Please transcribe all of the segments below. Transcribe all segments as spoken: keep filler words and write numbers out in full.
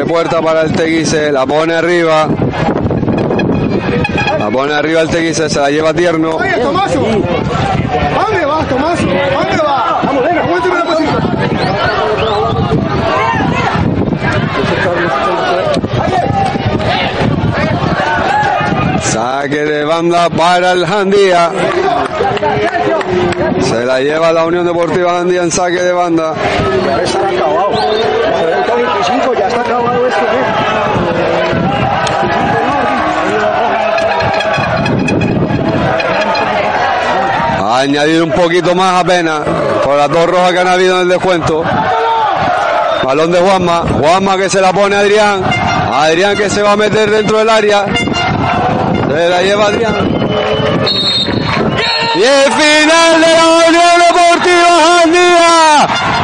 puerta para el Teguise, la pone arriba. La pone arriba el Teguise, se la lleva Tierno. Oye, Tomaso. ¿Dónde vas, Tomaso? ¿Dónde vas? Vamos, venga, aguántame la posición. Saque de banda para el Jandía. Se la lleva la Unión Deportiva Jandía en saque de banda. Ya está acabado. veinticinco, ya está acabado esto, ¿eh? Ha añadido un poquito más apenas por las dos rojas que han habido en el descuento. Balón de Juanma. Juanma que se la pone a Adrián. Adrián que se va a meter dentro del área. Se la lleva Adrián. Y el final de la Unión Deportiva Jandía.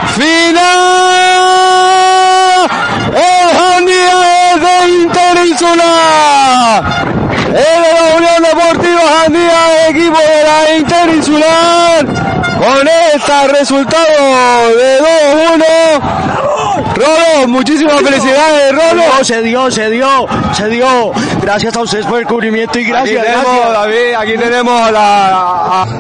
Final. El Jandía es de Interinsular. El de la Unión Deportiva Jandía, equipo de la Interinsular. Con este resultado de dos uno. Rolo, muchísimas felicidades, Rolo. Se dio, se dio, se dio. Gracias a ustedes por el cubrimiento y gracias. Aquí tenemos, gracias. David, aquí tenemos la... A...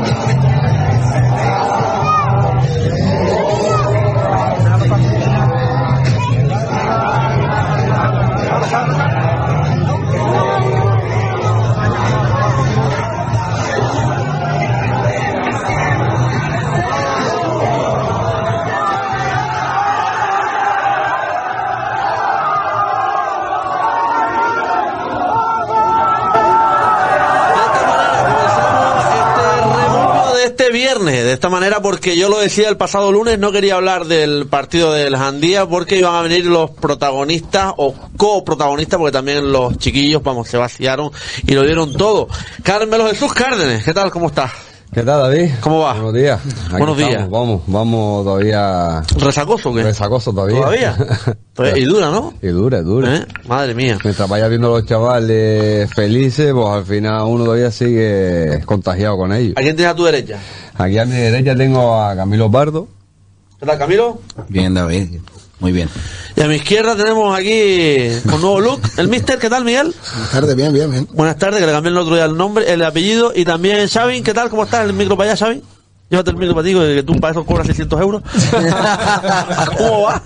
viernes, de esta manera, porque yo lo decía el pasado lunes, no quería hablar del partido del Jandía porque iban a venir los protagonistas o coprotagonistas, porque también los chiquillos, vamos, se vaciaron y lo dieron todo. Carmelo Jesús Cárdenes, ¿qué tal? ¿Cómo estás? ¿Qué tal, David? ¿Cómo va? Buenos días. Aquí Buenos días. Estamos, vamos, vamos todavía... ¿Resacoso o qué? Resacoso todavía. ¿Todavía? Y dura, ¿no? Y dura, dura. ¿Eh? Madre mía. Mientras vaya viendo a los chavales felices, pues al final uno todavía sigue contagiado con ellos. ¿A quién tienes a tu derecha? Aquí a mi derecha tengo a Camilo Pardo. ¿Qué tal, Camilo? Bien, David. Muy bien. Y a mi izquierda tenemos aquí con nuevo look el mister. ¿Qué tal, Miguel? Buenas tardes, bien, bien, bien. Buenas tardes, que le cambié el otro día el nombre, el apellido. Y también Xavi, ¿qué tal? ¿Cómo estás? El micro para allá, Xavi. Llévate el micro para ti, que tú para eso cobras seiscientos euros. ¿Cómo va?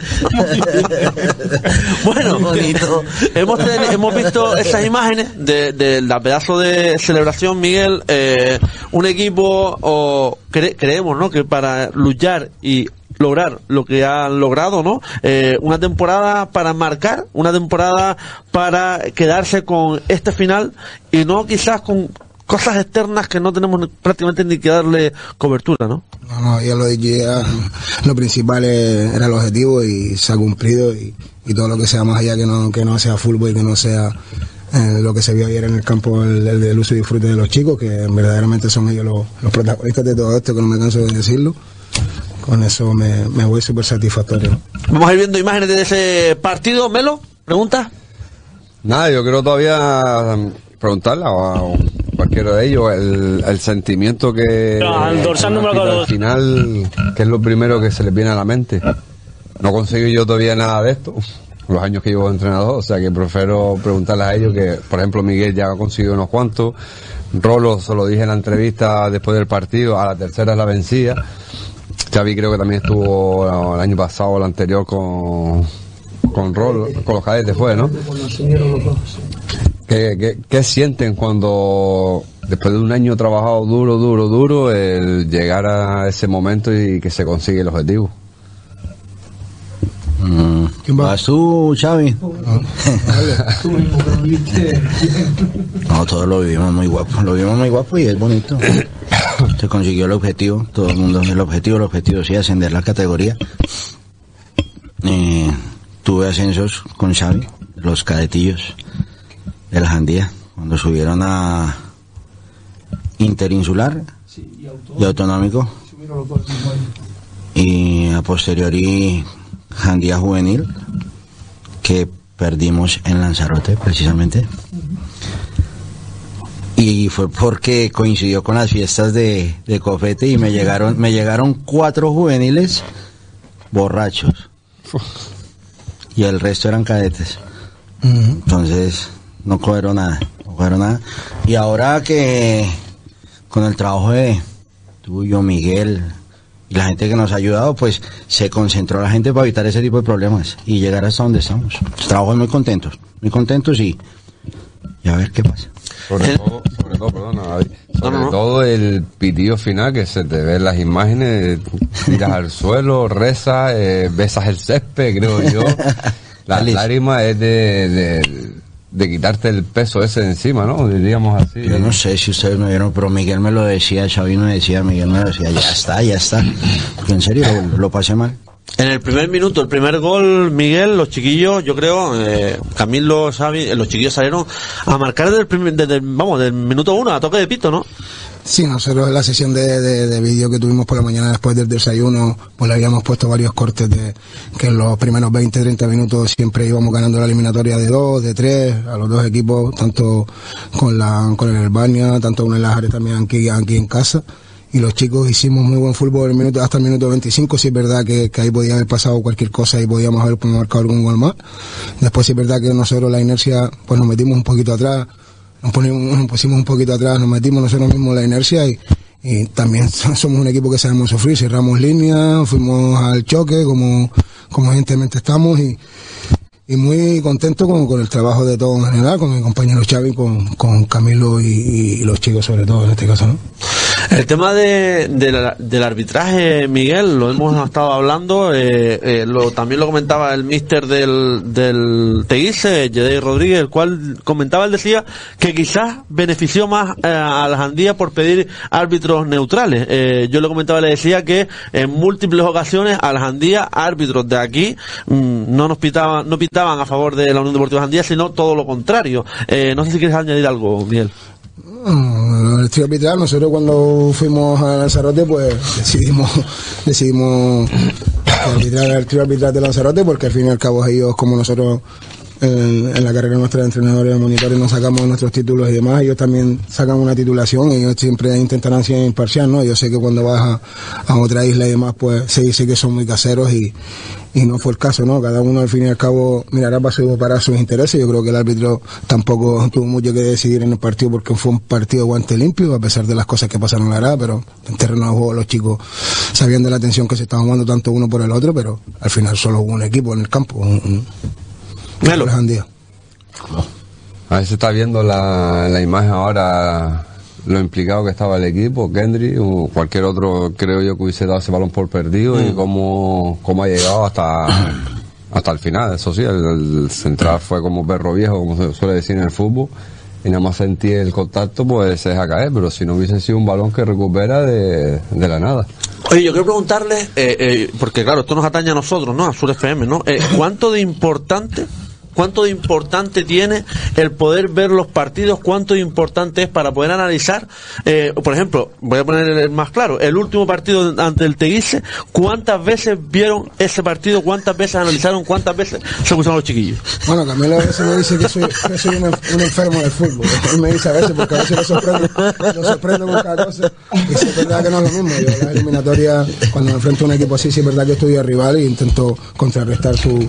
Bueno, hemos, ten, hemos visto esas imágenes de, de la pedazo de celebración, Miguel. Eh, un equipo, o cre, creemos, ¿no?, que para luchar y lograr lo que han logrado, ¿no? Eh, una temporada para marcar, una temporada para quedarse con este final y no quizás con cosas externas que no tenemos prácticamente ni que darle cobertura, ¿no? No, no, ya lo dije, ya, lo principal era el objetivo y se ha cumplido y, y todo lo que sea más allá que no, que no sea fútbol y que no sea eh, lo que se vio ayer en el campo, el, el del uso y disfrute de los chicos, que verdaderamente son ellos los, los protagonistas de todo esto, que no me canso de decirlo. Con eso me, me voy súper satisfactorio. Vamos a ir viendo imágenes de ese partido. Melo, ¿preguntas? Nada, yo quiero todavía preguntarle a cualquiera de ellos el, el sentimiento que al dorsal número al final, que es lo primero que se les viene a la mente. No consigo yo todavía nada de esto, los años que llevo de entrenador, o sea que prefiero preguntarles a ellos, que por ejemplo Miguel ya ha conseguido unos cuantos, Rolo, se lo dije en la entrevista después del partido, a la tercera es la vencida. Xavi creo que también estuvo el año pasado o el anterior con con Rolo, con los cadetes fue, ¿no? ¿Qué, qué, ¿Qué sienten cuando después de un año trabajado duro, duro, duro, el llegar a ese momento y que se consigue el objetivo? Mm. ¿Vas tú, Xavi? No, todos lo vivimos muy guapo, lo vivimos muy guapo y es bonito. Se consiguió el objetivo, todo el mundo, el objetivo, el objetivo sí, ascender la categoría. Eh, tuve ascensos con Xavi, los cadetillos de la Jandía, cuando subieron a Interinsular y Autonómico, y a posteriori Jandía Juvenil, que perdimos en Lanzarote precisamente, y fue porque coincidió con las fiestas de, de Cofete y me llegaron me llegaron cuatro juveniles borrachos y el resto eran cadetes. Uh-huh. Entonces, no cogieron nada, no cogieron nada. Y ahora que con el trabajo de tuyo, Miguel, y la gente que nos ha ayudado, pues se concentró la gente para evitar ese tipo de problemas y llegar hasta donde estamos. Trabajos muy contentos, muy contentos y, y a ver qué pasa. Sobre todo, sobre todo, perdona, David, sobre no, no. todo el pitido final que se te ve en las imágenes, tiras al suelo, rezas, eh, besas el césped, creo yo. La lágrima es de, de, de quitarte el peso ese de encima, ¿no? Diríamos así. Yo no sé si ustedes me vieron, pero Miguel me lo decía, Xavi me decía, Miguel me lo decía, ya está, ya está. Porque en serio, lo, lo pasé mal. En el primer minuto, el primer gol, Miguel, los chiquillos, yo creo, eh, Camilo, Xavi, eh, los chiquillos salieron a marcar desde el, primer, desde el, vamos, del minuto uno, a toque de pito, ¿no? Sí, nosotros en la sesión de, de, de vídeo que tuvimos por la mañana después del desayuno, pues le habíamos puesto varios cortes de que en los primeros veinte, treinta minutos siempre íbamos ganando la eliminatoria de dos, de tres, a los dos equipos, tanto con la con el Albania, tanto con el Lajares también aquí, aquí en casa. Y los chicos hicimos muy buen fútbol el minuto, hasta el minuto veinticinco, sí es verdad que, que ahí podía haber pasado cualquier cosa y podíamos haber marcado algún gol más. Después sí es verdad que nosotros la inercia, pues nos metimos un poquito atrás, nos, ponimos, nos pusimos un poquito atrás, nos metimos nosotros mismos la inercia y, y también somos un equipo que sabemos sufrir, cerramos líneas, fuimos al choque como, como evidentemente estamos y, y muy contento con, con el trabajo de todos en general, con mi compañero Xavi, con, con Camilo y, y los chicos sobre todo en este caso, ¿no? El tema de, de la, del arbitraje, Miguel, lo hemos estado hablando, eh, eh, lo, también lo comentaba el míster del, del Teguise, Yedey Rodríguez, el cual comentaba, él decía que quizás benefició más eh, a la Jandía por pedir árbitros neutrales. Eh, yo le comentaba, le decía que en múltiples ocasiones a la Jandía, árbitros de aquí, mmm, no nos pitaban, no pitaban a favor de la Unión Deportiva Jandía, sino todo lo contrario. Eh, no sé si quieres añadir algo, Miguel. El estilo arbitral, nosotros cuando fuimos a Lanzarote pues decidimos decidimos arbitrar el trío arbitral de Lanzarote porque al fin y al cabo ellos, como nosotros en, en la carrera nuestra de entrenadores de monitores nos sacamos nuestros títulos y demás, ellos también sacan una titulación y ellos siempre intentarán ser imparcial, ¿no? Yo sé que cuando vas a, a otra isla y demás pues se dice que son muy caseros y y no fue el caso, ¿no? Cada uno al fin y al cabo mirará para, su, para sus intereses. Yo creo que el árbitro tampoco tuvo mucho que decidir en el partido porque fue un partido de guante limpio, a pesar de las cosas que pasaron en la grada, pero en terreno de juego los chicos sabían de la tensión que se estaban jugando tanto uno por el otro, pero al final solo hubo un equipo en el campo. Un, un, Melo. A ver si está viendo la, la imagen ahora, lo implicado que estaba el equipo, Kendry o cualquier otro, creo yo que hubiese dado ese balón por perdido mm. y cómo, cómo ha llegado hasta hasta el final. Eso sí, el, el central fue como perro viejo, como se suele decir en el fútbol, y nada más sentí el contacto pues se deja caer, pero si no hubiese sido un balón que recupera de, de la nada. Oye, yo quiero preguntarle, eh, eh, porque claro, esto nos atañe a nosotros, ¿no? A Sur F M, ¿no? Eh, ¿Cuánto de importante ¿Cuánto de importante tiene el poder ver los partidos? ¿Cuánto de importante es para poder analizar? Eh, por ejemplo, voy a poner el más claro, el último partido ante el Teguise, ¿cuántas veces vieron ese partido? ¿Cuántas veces analizaron? ¿Cuántas veces se pusieron los chiquillos? Bueno, Camilo a veces me dice que soy, que soy un, un enfermo del fútbol. Él me dice a veces, porque a veces lo sorprendo, lo sorprendo con cada cosa. Y sí, es verdad que no es lo mismo. Yo en la eliminatoria, cuando me enfrento a un equipo así, sí es verdad que estoy rival e intento contrarrestar su...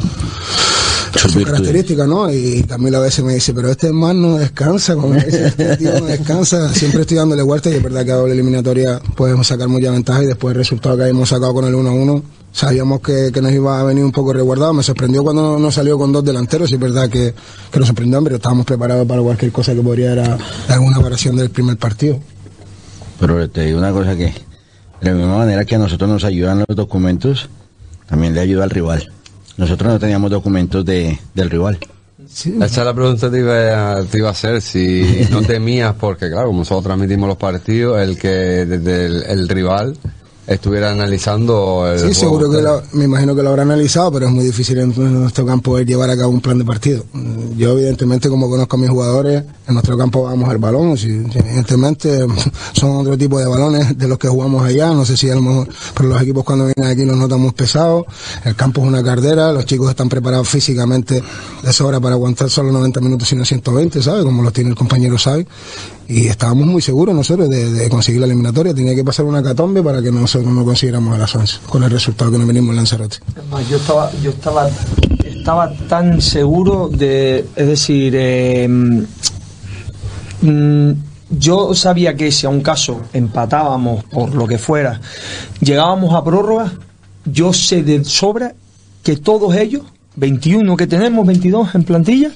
su característica, ¿no? Y Camilo a veces me dice, pero este man no descansa, como me dice, este tío no descansa, siempre estoy dándole vuelta y es verdad que a la eliminatoria podemos sacar mucha ventaja y después el resultado que habíamos sacado con el uno a uno, sabíamos que, que nos iba a venir un poco resguardado. Me sorprendió cuando no salió con dos delanteros y es verdad que, que nos sorprendió, pero estábamos preparados para cualquier cosa que podría dar alguna variación del primer partido. Pero te digo una cosa que, de la misma manera que a nosotros nos ayudan los documentos, también le ayuda al rival. Nosotros no teníamos documentos de del rival. Sí. Esa es la pregunta que te iba, a, te iba a hacer, si no temías, porque claro, como nosotros transmitimos los partidos, el que desde el, el rival estuviera analizando el sí, juego. Seguro que lo, me imagino que lo habrá analizado, pero es muy difícil en, en nuestro campo poder llevar a cabo un plan de partido. Yo evidentemente, como conozco a mis jugadores, en nuestro campo vamos al balón, si, evidentemente son otro tipo de balones de los que jugamos allá, no sé si a lo mejor, pero los equipos cuando vienen aquí los notamos pesados, el campo es una cardera, los chicos están preparados físicamente de sobra para aguantar solo noventa minutos sino ciento veinte, ¿sabes? Como los tiene el compañero Xavi, y estábamos muy seguros nosotros de, de conseguir la eliminatoria. Tenía que pasar una catombe para que nosotros no consiguiéramos el ascenso con el resultado que nos venimos en Lanzarote. Yo estaba, yo estaba estaba tan seguro de, es decir, eh, mm, yo sabía que si a un caso empatábamos por lo que fuera, llegábamos a prórroga, yo sé de sobra que todos ellos, veintiuno que tenemos, veintidós en plantilla,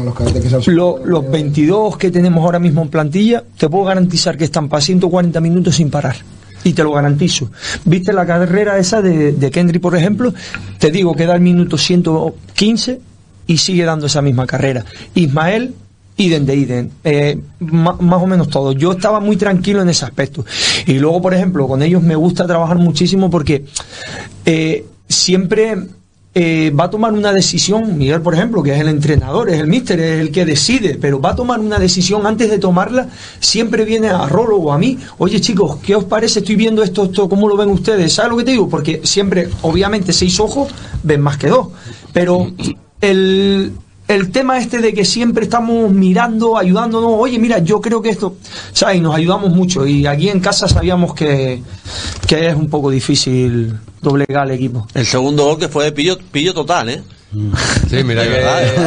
lo, los veintidós que tenemos ahora mismo en plantilla, te puedo garantizar que están para ciento cuarenta minutos sin parar. Y te lo garantizo. ¿Viste la carrera esa de, de Kendry, por ejemplo? Te digo que da el minuto ciento quince y sigue dando esa misma carrera. Ismael, idem de idem, eh, más, más o menos todo. Yo estaba muy tranquilo en ese aspecto. Y luego, por ejemplo, con ellos me gusta trabajar muchísimo porque eh, siempre eh, va a tomar una decisión, Miguel, por ejemplo, que es el entrenador, es el míster, es el que decide, pero va a tomar una decisión. Antes de tomarla, siempre viene a Rolo o a mí: oye, chicos, ¿qué os parece? Estoy viendo esto, esto, ¿cómo lo ven ustedes? ¿Sabes lo que te digo? Porque siempre, obviamente, seis ojos ven más que dos, pero el... el tema este de que siempre estamos mirando, ayudándonos, oye, mira, yo creo que esto, ¿sabes? Y nos ayudamos mucho. Y aquí en casa sabíamos que, que es un poco difícil doblegar al equipo. El segundo gol que fue de pillo, pillo total, ¿eh? Sí, mira que...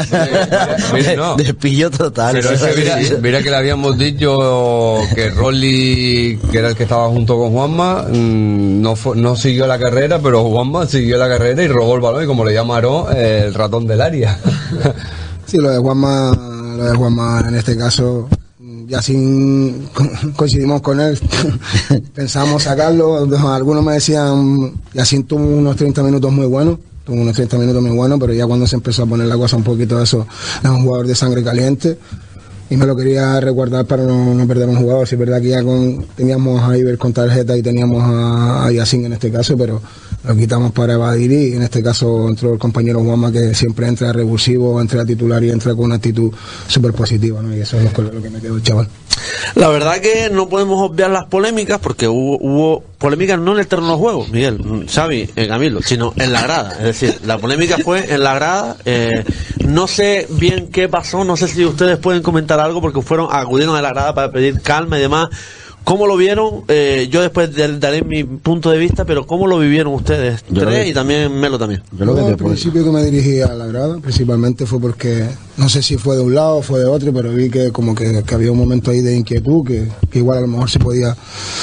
mira, no. De pillo total. Pero es que mira, mira que le habíamos dicho que Rolly, que era el que estaba junto con Juanma, no fue, no siguió la carrera, pero Juanma siguió la carrera y robó el balón, y como le llamaron, el ratón del área. Sí, lo de Juanma, lo de Juanma en este caso, ya sin coincidimos con él, pensábamos sacarlo. Algunos me decían, ya sin tuvo unos treinta minutos muy buenos, tuvo unos treinta minutos muy buenos, pero ya cuando se empezó a poner la cosa un poquito de eso, era un jugador de sangre caliente y me lo quería resguardar para no, no perder un jugador. Si es verdad que ya con, teníamos a Iber con tarjeta y teníamos a, a Yacine en este caso, pero lo quitamos para evadir, y en este caso entró el compañero Juanma, que siempre entra revulsivo, entra titular y entra con una actitud súper positiva, ¿no? Y eso es lo que me quedó el chaval. La verdad que no podemos obviar las polémicas, porque hubo, hubo polémicas no en el terreno de juego, Miguel, Xavi, eh, Camilo, sino en la grada. Es decir, la polémica fue en la grada. Eh, no sé bien qué pasó, no sé si ustedes pueden comentar algo, porque fueron, acudieron a la grada para pedir calma y demás. ¿Cómo lo vieron? Eh, yo después daré mi punto de vista, pero ¿cómo lo vivieron ustedes Yo tres lo, y también Melo también? Yo lo que al principio que me dirigí a la grada, principalmente fue porque, no sé si fue de un lado o fue de otro, pero vi que como que, que había un momento ahí de inquietud, que, que igual a lo mejor se podía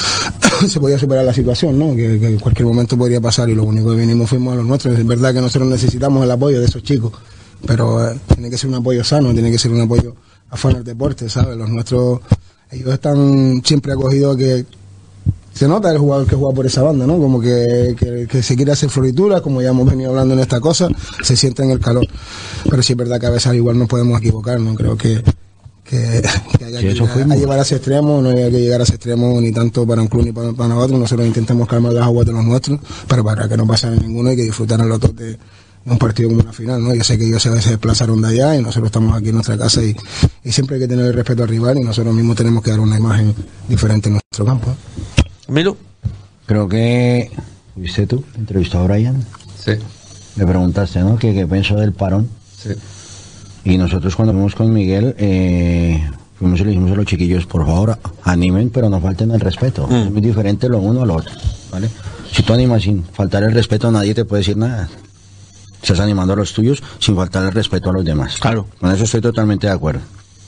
se podía superar la situación, ¿no? Que, que en cualquier momento podría pasar, y lo único que vinimos fuimos a los nuestros. Es verdad que nosotros necesitamos el apoyo de esos chicos, pero eh, tiene que ser un apoyo sano, tiene que ser un apoyo a favor del deporte, ¿sabes? Los nuestros, ellos están siempre acogidos, que se nota el jugador que juega por esa banda, ¿no? Como que, que, que se quiere hacer florituras, como ya hemos venido hablando en esta cosa, se siente en el calor. Pero sí es verdad que a veces igual nos podemos equivocar, ¿no? Creo que, que, que haya sí, que llegar, a llevar a ese extremo, no hay que llegar a ese extremo ni tanto para un club ni para, para nosotros. Nosotros intentamos calmar las aguas de los nuestros, pero para que no pasen ninguno y que disfrutaran los otros de un partido como una final, ¿no? Yo sé que ellos a veces se desplazaron de allá y nosotros estamos aquí en nuestra casa, y, y siempre hay que tener el respeto al rival, y nosotros mismos tenemos que dar una imagen diferente en nuestro campo. Milo, creo que fuiste tú, entrevistó a Brian. Sí. Le preguntaste, ¿no? ¿Qué, qué pensó del parón? Sí. Y nosotros cuando fuimos con Miguel, eh, fuimos y le dijimos a los chiquillos, por favor, animen, pero no falten el respeto. Mm. Es muy diferente lo uno a lo otro, ¿vale? Si tú animas sin faltar el respeto, nadie te puede decir nada. Estás animando a los tuyos sin faltar el respeto a los demás. Claro. Con eso estoy totalmente de acuerdo.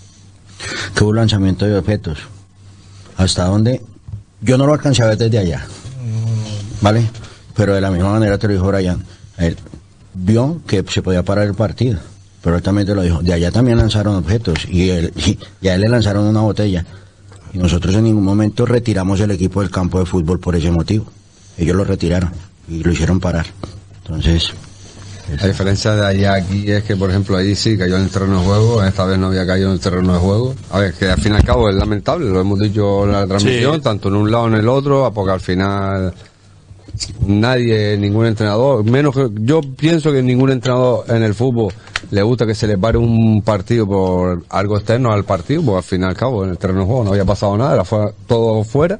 Que hubo lanzamiento de objetos. ¿Hasta dónde? Yo no lo alcancé a ver desde allá. ¿Vale? Pero de la misma manera te lo dijo Brian. Él vio que se podía parar el partido, pero él también te lo dijo. De allá también lanzaron objetos, y, él, y, y a él le lanzaron una botella. Y nosotros en ningún momento retiramos el equipo del campo de fútbol por ese motivo. Ellos lo retiraron y lo hicieron parar. Entonces... La diferencia de allá aquí es que, por ejemplo, allí sí cayó en el terreno de juego, esta vez no había caído en el terreno de juego. A ver, que al fin y al cabo es lamentable, lo hemos dicho en la transmisión, sí, tanto en un lado como en el otro, porque al final nadie, ningún entrenador, menos que yo pienso que ningún entrenador en el fútbol le gusta que se le pare un partido por algo externo al partido, porque al fin y al cabo en el terreno de juego no había pasado nada, era fuera, todo fuera,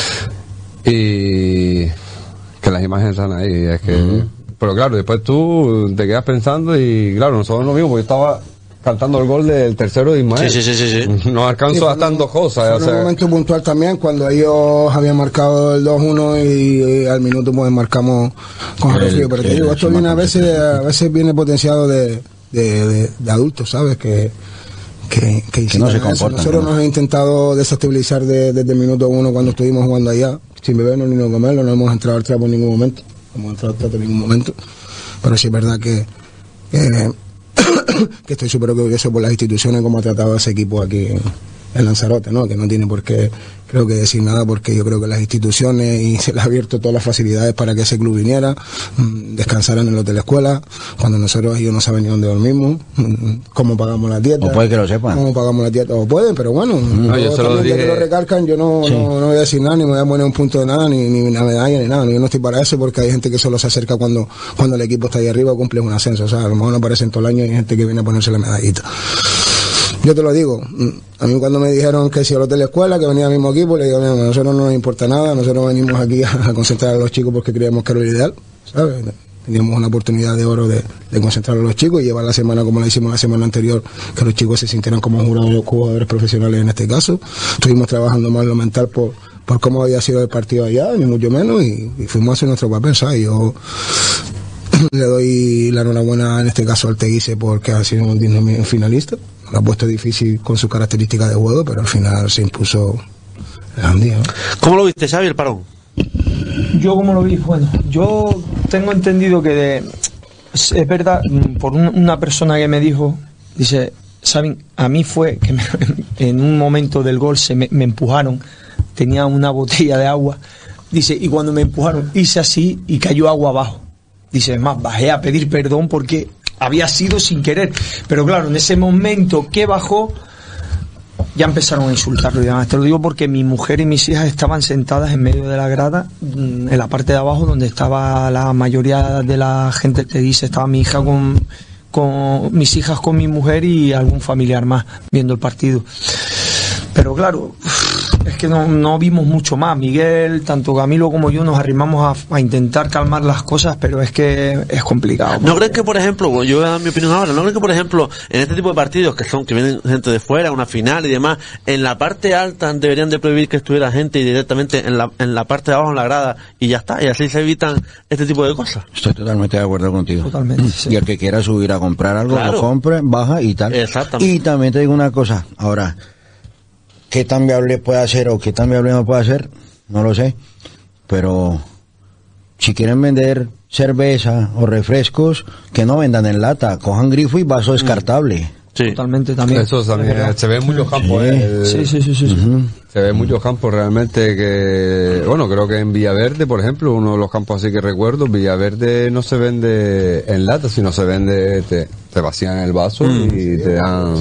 y que las imágenes están ahí, es que... Uh-huh. Pero claro, después tú te quedas pensando, y claro, nosotros no vimos, porque yo estaba cantando el gol del tercero de Ismael. Sí, sí, sí, sí, sí. Nos alcanzó Sí, hasta en dos cosas. Fue O sea, un momento puntual también cuando ellos habían marcado el dos uno y, y al minuto pues marcamos con El- el frío. Pero te el- digo, esto el- viene a veces, a veces viene potenciado de, de, de, de adultos, ¿sabes? Que, que, que, Que no se incitan a eso. comportan, Nosotros ¿no? nos hemos intentado desestabilizar de- desde el minuto uno cuando estuvimos jugando allá, sin bebernos ni no comerlo, no hemos entrado al trapo en ningún momento, no hemos entrado al trapo en ningún momento. Pero sí es verdad que, que, que estoy súper orgulloso por las instituciones como ha tratado a ese equipo aquí en, en Lanzarote, ¿no? Que no tiene por qué, creo que decir nada, porque yo creo que las instituciones y se les ha abierto todas las facilidades para que ese club viniera, mmm, descansaran en el hotel escuela, cuando nosotros ellos no saben ni dónde dormimos, mmm, cómo pagamos la dieta. O puede que lo sepan. Cómo pagamos la dieta, o pueden, pero bueno, No, yo yo se lo también, ya dije- que lo recalcan, yo no, Sí. no, no voy a decir nada, ni me voy a poner un punto de nada, ni, ni una medalla, ni nada. Yo no estoy para eso porque hay gente que solo se acerca cuando, cuando el equipo está ahí arriba o cumple un ascenso. O sea, a lo mejor no aparecen todo el año y hay gente que viene a ponerse la medallita. Yo te lo digo, a mí cuando me dijeron que si el hotel escuela, que venía el mismo equipo, le digo, mira, a nosotros no nos importa nada, nosotros venimos aquí a, a concentrar a los chicos porque creíamos que era lo ideal, ¿sabes? Teníamos una oportunidad de oro de, de concentrar a los chicos y llevar la semana como la hicimos la semana anterior, que los chicos se sintieran como jugadores, jugadores profesionales en este caso. Estuvimos trabajando más lo mental por, por cómo había sido el partido allá, ni mucho menos, y, y fuimos a hacer nuestro papel, ¿sabes? Yo le doy la enhorabuena en este caso al Teguise porque ha sido un digno finalista. Lo ha puesto difícil con sus características de juego, pero al final se impuso el Andía, ¿no? ¿Cómo lo viste, Xavi, el parón? Yo como lo vi, bueno, yo tengo entendido que de, es, es verdad, mm, por un- una persona que me dijo, dice, ¿saben? A mí fue que me- en un momento del gol se me, me empujaron, tenía una botella de agua, dice, y cuando me empujaron hice así y cayó agua abajo. Dice, es más, bajé a pedir perdón porque había sido sin querer. Pero claro, en ese momento que bajó, ya empezaron a insultarlo y demás. Te lo digo porque mi mujer y mis hijas estaban sentadas en medio de la grada, mm, en la parte de abajo, donde estaba la mayoría de la gente. Te dice, estaba mi hija con, con mis hijas con mi mujer y algún familiar más viendo el partido. Pero claro, es que no, no vimos mucho más. Miguel, tanto Camilo como yo nos arrimamos a, a intentar calmar las cosas, pero es que es complicado. ¿No crees que, por ejemplo, bueno, yo voy a dar mi opinión ahora, ¿no crees que, por ejemplo, en este tipo de partidos que son, que vienen gente de fuera, una final y demás, en la parte alta deberían de prohibir que estuviera gente y directamente en la, en la parte de abajo en la grada y ya está, y así se evitan este tipo de cosas? Estoy totalmente de acuerdo contigo. Totalmente, sí. Y el que quiera subir a comprar algo, Claro. lo compre, baja y tal. Exactamente. Y también te digo una cosa, ahora, ¿qué tan viable puede hacer o qué tan viable no puede hacer? No lo sé. Pero si quieren vender cerveza o refrescos, que no vendan en lata, cojan grifo y vaso descartable. Sí. Totalmente también. Eso también, se ve en muchos campos. Sí. eh, el- Sí, sí, sí, sí, sí. Ujú. Se ve en muchos campos realmente que, bueno, creo que en Villaverde, por ejemplo, uno de los campos así que recuerdo, Villaverde no se vende en lata, sino se vende, te, te vacían el vaso y te dan...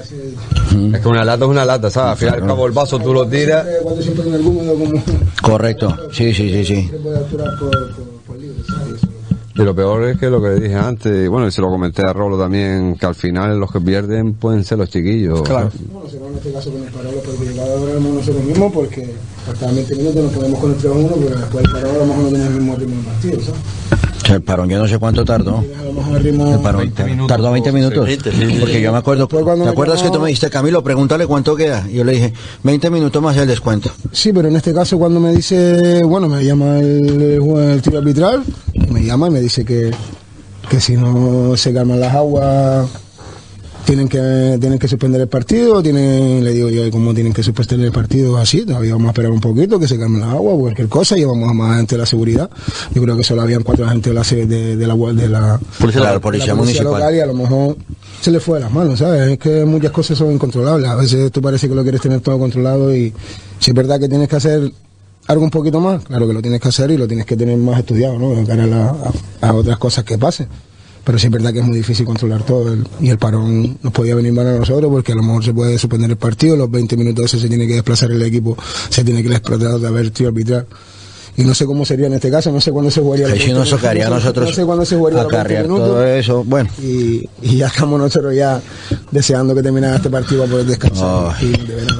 Es que una lata es una lata, ¿sabes? Al fin y al cabo el vaso tú lo tiras. Cuando siempre en algún modo como Correcto, sí, sí, sí, sí. se puede actuar por, por, por libre, ¿sabes? Y lo peor es que lo que dije antes, y bueno, y se lo comenté a Rolo también, que al final los que pierden pueden ser los chiquillos. Claro. Bueno, será en este caso con el Parola, porque cada hora éramos nosotros mismos, porque hasta veinte minutos nos ponemos con el tres a uno, pero después el Parola a lo mejor no tenía el mismo ritmo del partido, ¿sabes? O sea, el parón yo no sé cuánto tardó. A lo mejor el ritmo... El parón veinte minutos. tardó veinte minutos. Sí, veinte, sí, sí, Porque sí. yo me acuerdo, Después cuando ¿te me acuerdas llamó- que tú me dijiste, Camilo, pregúntale cuánto queda? Y yo le dije, veinte minutos más el descuento. Sí, pero en este caso cuando me dice, bueno, me llama el, el, el tiro arbitral, me llama y me dice que, que si no se calman las aguas tienen que tienen que suspender el partido, tienen, le digo yo, ¿y cómo tienen que suspender el partido? Así, todavía vamos a esperar un poquito, que se calmen las aguas, cualquier cosa, llevamos a más gente de la seguridad. Yo creo que solo habían cuatro agentes de la de, de, de la de la Policía Claro, local. policía la municipal. local, y a lo mejor se le fue de las manos, ¿sabes? Es que muchas cosas son incontrolables. A veces tú parece que lo quieres tener todo controlado y si es verdad que tienes que hacer algo un poquito más, claro que lo tienes que hacer y lo tienes que tener más estudiado, ¿no? De cara a, la- a, a otras cosas que pasen. Pero sí es verdad que es muy difícil controlar todo el- y el parón nos podía venir mal a nosotros porque a lo mejor se puede suspender el partido, los veinte minutos esos se tiene que desplazar el equipo, se tiene que explotar de haber tiro arbitral. Y no sé cómo sería en este caso, no sé cuándo se jugaría. Ahí sí nos tocaría a no sé- nosotros no sé cuándo se jugaría los veinte acarrear minutos. todo eso. Bueno, Y, y ya estamos nosotros ya deseando que terminara este partido para poder descansar. Ay. Y de verdad, no.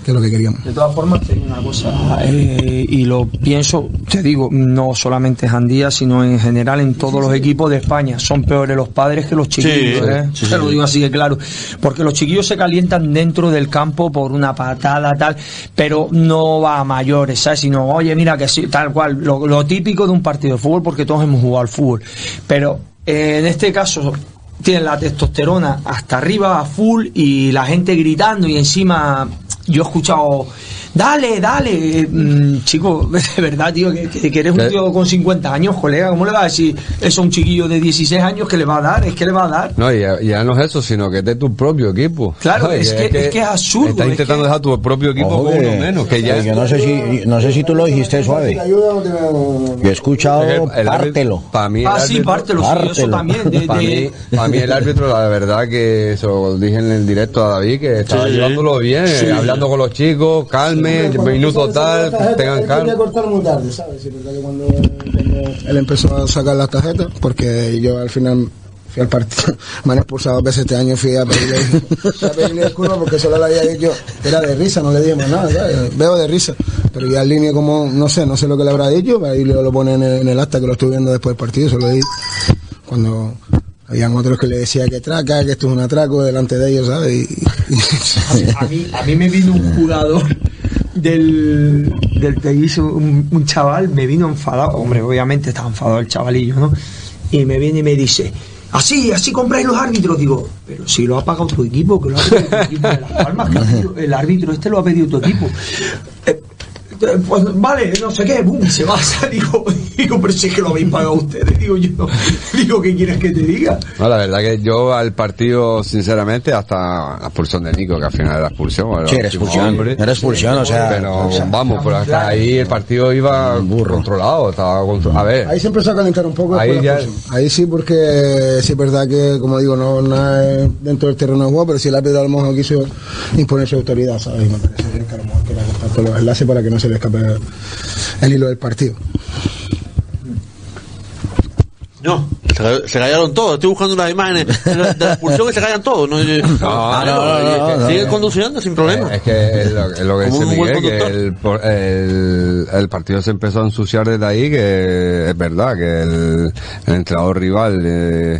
que es lo que queríamos. De todas formas, te digo una cosa, eh, y lo pienso, te digo, no solamente en Jandía, sino en general en todos los equipos de España. Son peores los padres que los chiquillos, Sí, ¿eh? sí, Te lo sí. digo así de claro. Porque los chiquillos se calientan dentro del campo por una patada, tal, pero no va a mayores, ¿sabes? Sino, oye, mira que sí, tal cual, lo, lo típico de un partido de fútbol, porque todos hemos jugado al fútbol. Pero eh, en este caso tienen la testosterona hasta arriba a full y la gente gritando y encima yo he escuchado dale, dale, mm, chico, de verdad, tío, que, que, que eres un tío con cincuenta años, colega, ¿cómo le va a decir eso a un chiquillo de dieciséis años que le va a dar? Es que le va a dar. No, y ya, ya no es eso, sino que es de tu propio equipo. Claro, ¿sabes? es que- es que es absurdo, Estás es intentando que- dejar tu propio equipo Ojo con que- uno menos, que ya Yo no sé si, no sé si tú lo dijiste suave. Yo he escuchado pártelo. Para mí, el Ah, sí, árbitro- pártelo, sí, eso pártelo. también. De, Para mí, de, para mí el árbitro, la verdad que eso lo dije en el directo a David, que estaba Sí, sí. llevándolo bien, Sí. hablando con los chicos, calme, minutos tal, tengan Él quería calma. cortar muy tarde, ¿sabes? Sí, verdad que cuando, cuando él empezó a sacar las tarjetas, porque yo al final fui al partido, me han expulsado dos veces este año, fui a pedirle, fui a pedirle disculpas porque solo le había dicho, era de risa, no le dije más nada, ¿sabes? Veo de risa, pero ya en línea como, no sé, no sé lo que le habrá dicho, ahí lo, lo pone en el, en el acta que lo estuve viendo después del partido, se lo di cuando habían otros que le decía que traca, que esto es un atraco delante de ellos, ¿sabes? Y, y- a, mí, a mí me vino un jugador del, del Teguiso, un, un chaval, me vino enfadado, hombre, obviamente estaba enfadado el chavalillo, ¿no? Y me viene y me dice, así, así compráis los árbitros. Digo, pero si lo ha pagado tu equipo, que lo ha pedido tu equipo de Las Palmas, que ha pedido- el árbitro este lo ha pedido tu equipo. Eh, eh, pues vale, no sé qué, boom, se va. Digo, digo, pero si es que lo habéis pagado ustedes. Digo, yo, digo, ¿qué quieres que te diga? No, la verdad que yo al partido, sinceramente, hasta la expulsión de Nico, que al final era expulsión. Sí, era expulsión, hombre. era expulsión, o sea, Pero o sea, vamos, pero hasta ahí el partido iba controlado, estaba contro- A ver, Ahí se empezó a calentar un poco. Ahí después de la ya- expulsión. Ahí sí, porque sí es verdad que, como digo, no nada es dentro del terreno de juego, pero si el árbitro a lo mejor quiso imponer su autoridad, ¿sabes? Y me parece bien que a lo mejor quiera cortar todos los enlaces para que no se le escape el hilo del partido. No, se, se callaron todos. Estoy buscando unas imágenes de la, de la expulsión y se callan todos. No, Yo- no, no, no, no, siguen no. conduciendo sin problema. es que es lo, es lo que Como dice un buen Miguel, que conductor. el, por- el, el partido se empezó a ensuciar desde ahí, que es verdad, que el, el entrenador rival eh,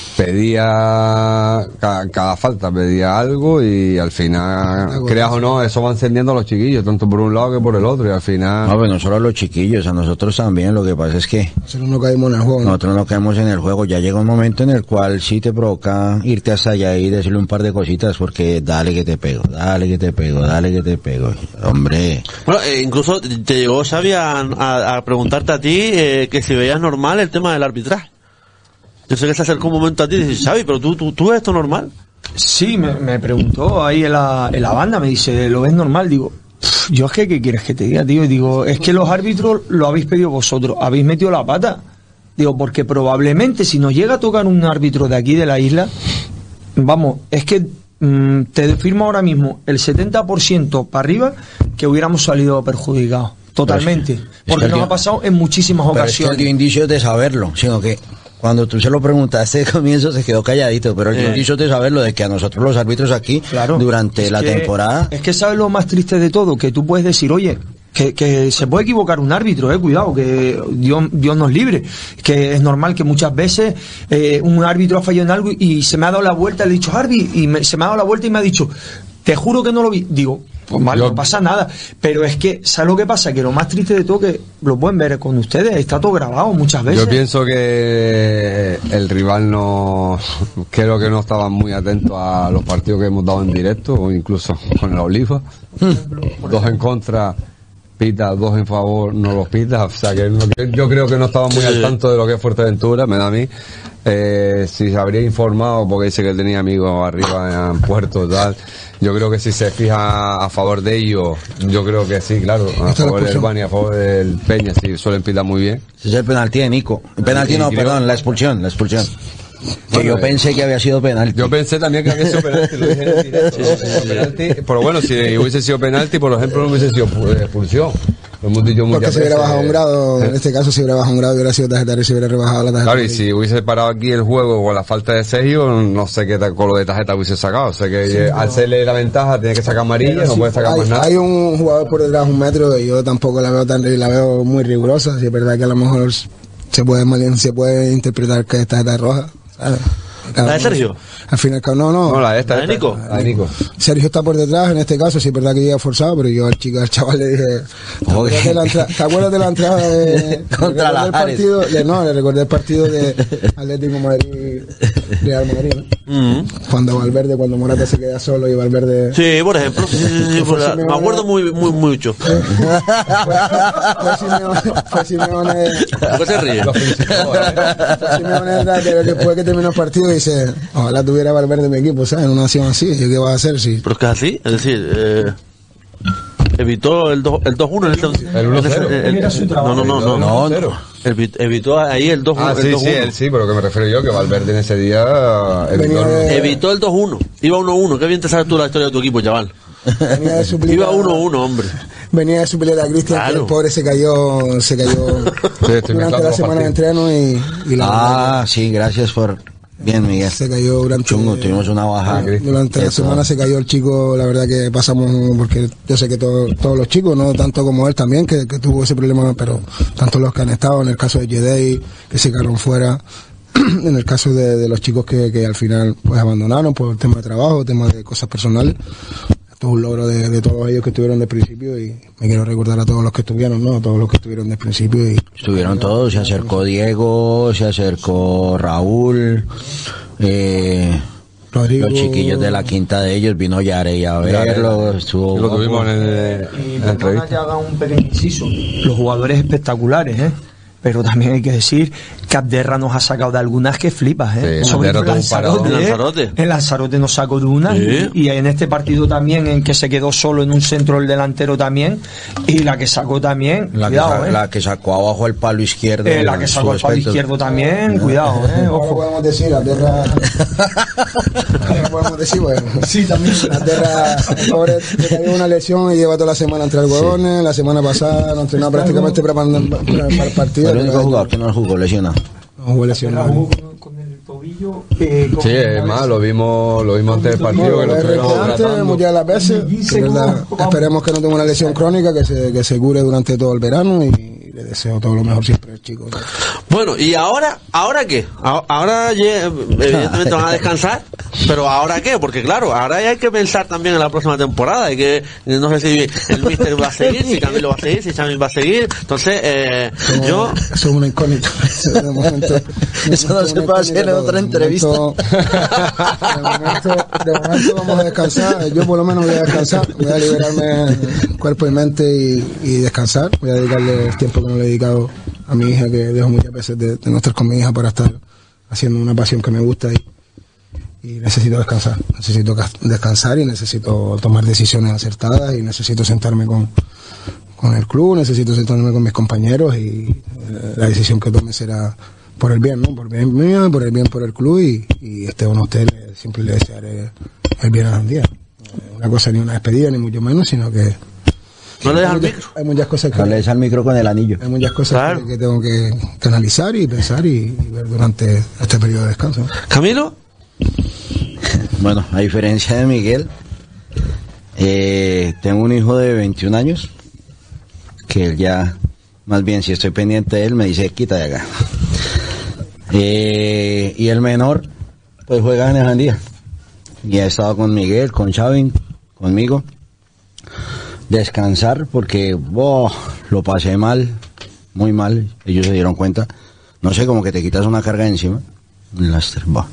pedía, cada, cada falta pedía algo y al final, creas o no, eso va encendiendo a los chiquillos, tanto por un lado que por el otro, y al final... No, pues no solo a los chiquillos, a nosotros también. Lo que pasa es que Nosotros no caímos en el juego, ¿no? nosotros no caemos en el juego. Ya llega un momento en el cual sí te provoca irte hasta allá y decirle un par de cositas porque dale que te pego, dale que te pego, dale que te pego. Hombre, Bueno, eh, incluso te llegó Xavi a, a, a preguntarte a ti eh, que si veías normal el tema del arbitraje. Yo sé que se acercó un momento a ti y dices, Xavi, pero tú, tú, tú ves esto normal. Sí, me, me preguntó ahí en la, en la banda, me dice, ¿lo ves normal? Digo, "Pff, yo es que, ¿qué quieres que te diga, tío? Digo, es que los árbitros lo habéis pedido vosotros, habéis metido la pata. Digo, porque probablemente si nos llega a tocar un árbitro de aquí de la isla, vamos, es que mm, te firmo ahora mismo el setenta por ciento para arriba que hubiéramos salido perjudicados. Totalmente. Pero es que- Porque es que nos el ha pasado en muchísimas pero es que él ocasiones. dio indicios de saberlo, sino que cuando tú se lo preguntaste de comienzo se quedó calladito, pero él dio Eh. indicios de saberlo, de que a nosotros los árbitros aquí, Claro. durante Es la que- temporada, Es que sabes lo más triste de todo, que tú puedes decir, oye, que, que se puede equivocar un árbitro, eh, cuidado, que Dios, Dios nos libre, que es normal que muchas veces eh, un árbitro ha fallado en algo y, y se me ha dado la vuelta, le he dicho, Harvey, y me- se me ha dado la vuelta y me ha dicho, te juro que no lo vi. Digo, pues vale, Yo- no pasa nada, pero es que, ¿sabes lo que pasa? Que lo más triste de todo, que lo pueden ver con ustedes, está todo grabado muchas veces. Yo pienso que el rival no, creo que no estaba muy atento a los partidos que hemos dado en directo, o incluso con la Oliva. Dos en contra, pita, dos en favor, no los pita. O sea que no- yo creo que no estaba muy al tanto de lo que es Fuerteventura, me da a mí. Eh, si se habría informado, porque dice que tenía amigos arriba en Puerto tal, yo creo que si se fija a favor de ellos, yo creo que sí, claro, a Está la favor del expulsión. Bani, a favor del Peña, sí, suelen pitar muy bien. ese es el penalti de Nico. El penalti Y no, creo- perdón, la expulsión, la expulsión. Que Bueno, yo eh, pensé que había sido penalti. Yo pensé también que había sido penalti, lo dije en el directo, ¿no? Penalti, pero bueno, si hubiese sido penalti, por ejemplo, no hubiese sido pu- expulsión. Lo hemos dicho muchas Porque se hubiera veces. bajado un grado, en este caso si hubiera bajado un grado hubiera sido tarjeta y se hubiera rebajado la tarjeta. Claro, y si hubiese parado aquí el juego con la falta de Sergio, no sé qué tal- con lo de tarjeta hubiese sacado. O sea que Sí, eh, no. al serle la ventaja tiene que sacar amarilla, no Sí, puede sacar hay, más nada. hay un jugador por detrás un metro y yo tampoco la veo tan la veo muy rigurosa. Si es verdad que a lo mejor se puede mal- se puede interpretar que esta es roja, ¿sabes? Cada ¿La de uno- Sergio? Al final, no, no. No, la de esta. ¿La de esta. Nico? La de Nico. Sergio está por detrás, en este caso, sí es verdad que llega forzado, pero yo al chico, al chaval le dije, ¿te Oye. acuerdas de la, entra- ¿te acuerdas de la entrada de, Contra le recordé la el Ares. partido? Le, no, le recordé el partido de Atlético Madrid, Real Madrid, ¿no? Mm. Cuando Valverde, cuando Morata se queda solo y Valverde... Sí, por ejemplo. Sí, sí, sí, sí, por la- me acuerdo muy, muy, mucho. fue, fue Simeone, fue Simeone, ¿Por qué se ríe? Lo felicitó, ¿eh? fue Simeone era que después que terminó el partido dice, ojalá tuviera Valverde en mi equipo, ¿sabes? En una acción así, ¿yo qué va a hacer si...? Pero es que es así, es decir, eh, evitó el dos el dos uno en ese El uno cero. en ese- el- Era su trabajo. No, no, no, no. No, no. Evi- Evitó ahí el dos uno. Ah, el sí, dos sí, uno. él sí, pero que me refiero yo, que Valverde en ese día... eh, Venía evitó- de- Evitó el dos uno. Iba uno uno. Qué bien te sabes tú la historia de tu equipo, chaval. Venía de suplir Iba a- uno uno, hombre. venía de suplir a Cristian, Claro. que el pobre se cayó, se cayó Sí, estoy durante mezclando la los semana de partidos. entreno y, y la Ah, sí, gracias por... Bien, Miguel. verdad que se cayó durante Chungo, tuvimos una bajada. durante la Eso. semana se cayó el chico, la verdad que pasamos, porque yo sé que todo- todos los chicos, no tanto como él también, que, que tuvo ese problema, pero tanto los que han estado, en el caso de Jedei, que se quedaron fuera, en el caso de, de los chicos que, que al final pues abandonaron por tema de trabajo, tema de cosas personales. Esto es un logro de, de todos ellos que estuvieron desde el principio y me quiero recordar a todos los que estuvieron, ¿no? A todos los que estuvieron desde el principio y Estuvieron todos, se acercó Diego, se acercó Raúl, eh, Rodrigo. los chiquillos de la quinta de ellos, vino Yarey a verlo, estuvo Lo guapo. tuvimos en, el- en Y la perdona entrevista. que haga un pequeño inciso. Los jugadores espectaculares, ¿eh? Pero también hay que decir que Abderra nos ha sacado de algunas que flipas, ¿eh? Sí, Sobre Abderra todo tuvo un parado. ¿eh? Lanzarote. El Lanzarote nos sacó de una Sí. y, y en este partido también en que se quedó solo en un centro el delantero también y la que sacó también, La que, cuidado, sa- ¿eh? la que sacó abajo el palo izquierdo. Eh, la que su sacó el palo aspecto. izquierdo también, cuidado, ¿eh? Ahora Ojo. podemos decir, la tierra. Ahora podemos decir, bueno. Sí, también. La tierra, el pobre, le cayó una lesión y lleva toda la semana entre huevones. La semana pasada no entrenaba prácticamente preparando para para el partido. Fue el único jugador que no jugó lesionado. No jugó lesionado. Jugó con, con el tobillo. eh, con Sí, una es más, vez. lo vimos, lo vimos antes del partido, que lo Bueno, estuvieron antes, tratando. muchas de las veces, Dice de verdad, cómo- cómo- esperemos que no tenga una lesión crónica, que se, que se cure durante todo el verano y le deseo todo lo mejor siempre al chico. Bueno, ¿y ahora ahora qué? A- Ahora ye- evidentemente van a descansar, pero ¿ahora qué? Porque claro, ahora hay que pensar también en la próxima temporada. Hay que, no sé si el míster va a seguir, si Camilo va a seguir, si Chamil va a seguir. Entonces, eh, yo... Eso es una incógnita. Eso, de momento, de Eso no momento se una puede hacer en incógnita otra todo. entrevista. De momento, de momento, de momento vamos a descansar. Yo por lo menos voy a descansar. Voy a liberarme cuerpo y mente y, y descansar. Voy a dedicarle el tiempo que no le he dedicado a mi hija, que dejo muchas veces de, de no estar con mi hija para estar haciendo una pasión que me gusta y, y necesito descansar. Necesito ca- descansar y necesito tomar decisiones acertadas y necesito sentarme con, con el club, necesito sentarme con mis compañeros y eh, la decisión que tome será por el bien, ¿no? Por el bien mío, por el bien por el club y, y este o no usted le- siempre le desearé el bien a los días. Eh, Una cosa ni una despedida ni mucho menos, sino que No le dejas hay el muchas, micro. hay muchas cosas que No le des al micro con el anillo. hay muchas cosas Claro. que, que tengo que, que analizar y pensar y, y ver durante este periodo de descanso. Camilo, Bueno, a diferencia de Miguel, eh, tengo un hijo de veintiún años, que él ya, más bien si estoy pendiente de él, me dice, quita de acá. Eh, y el menor, pues juega en Ejandía. Y ha estado con Miguel, con Xavi, conmigo. Descansar porque, boh, lo pasé mal, muy mal, ellos se dieron cuenta. No sé, como que te quitas una carga de encima. Un lastre, boh.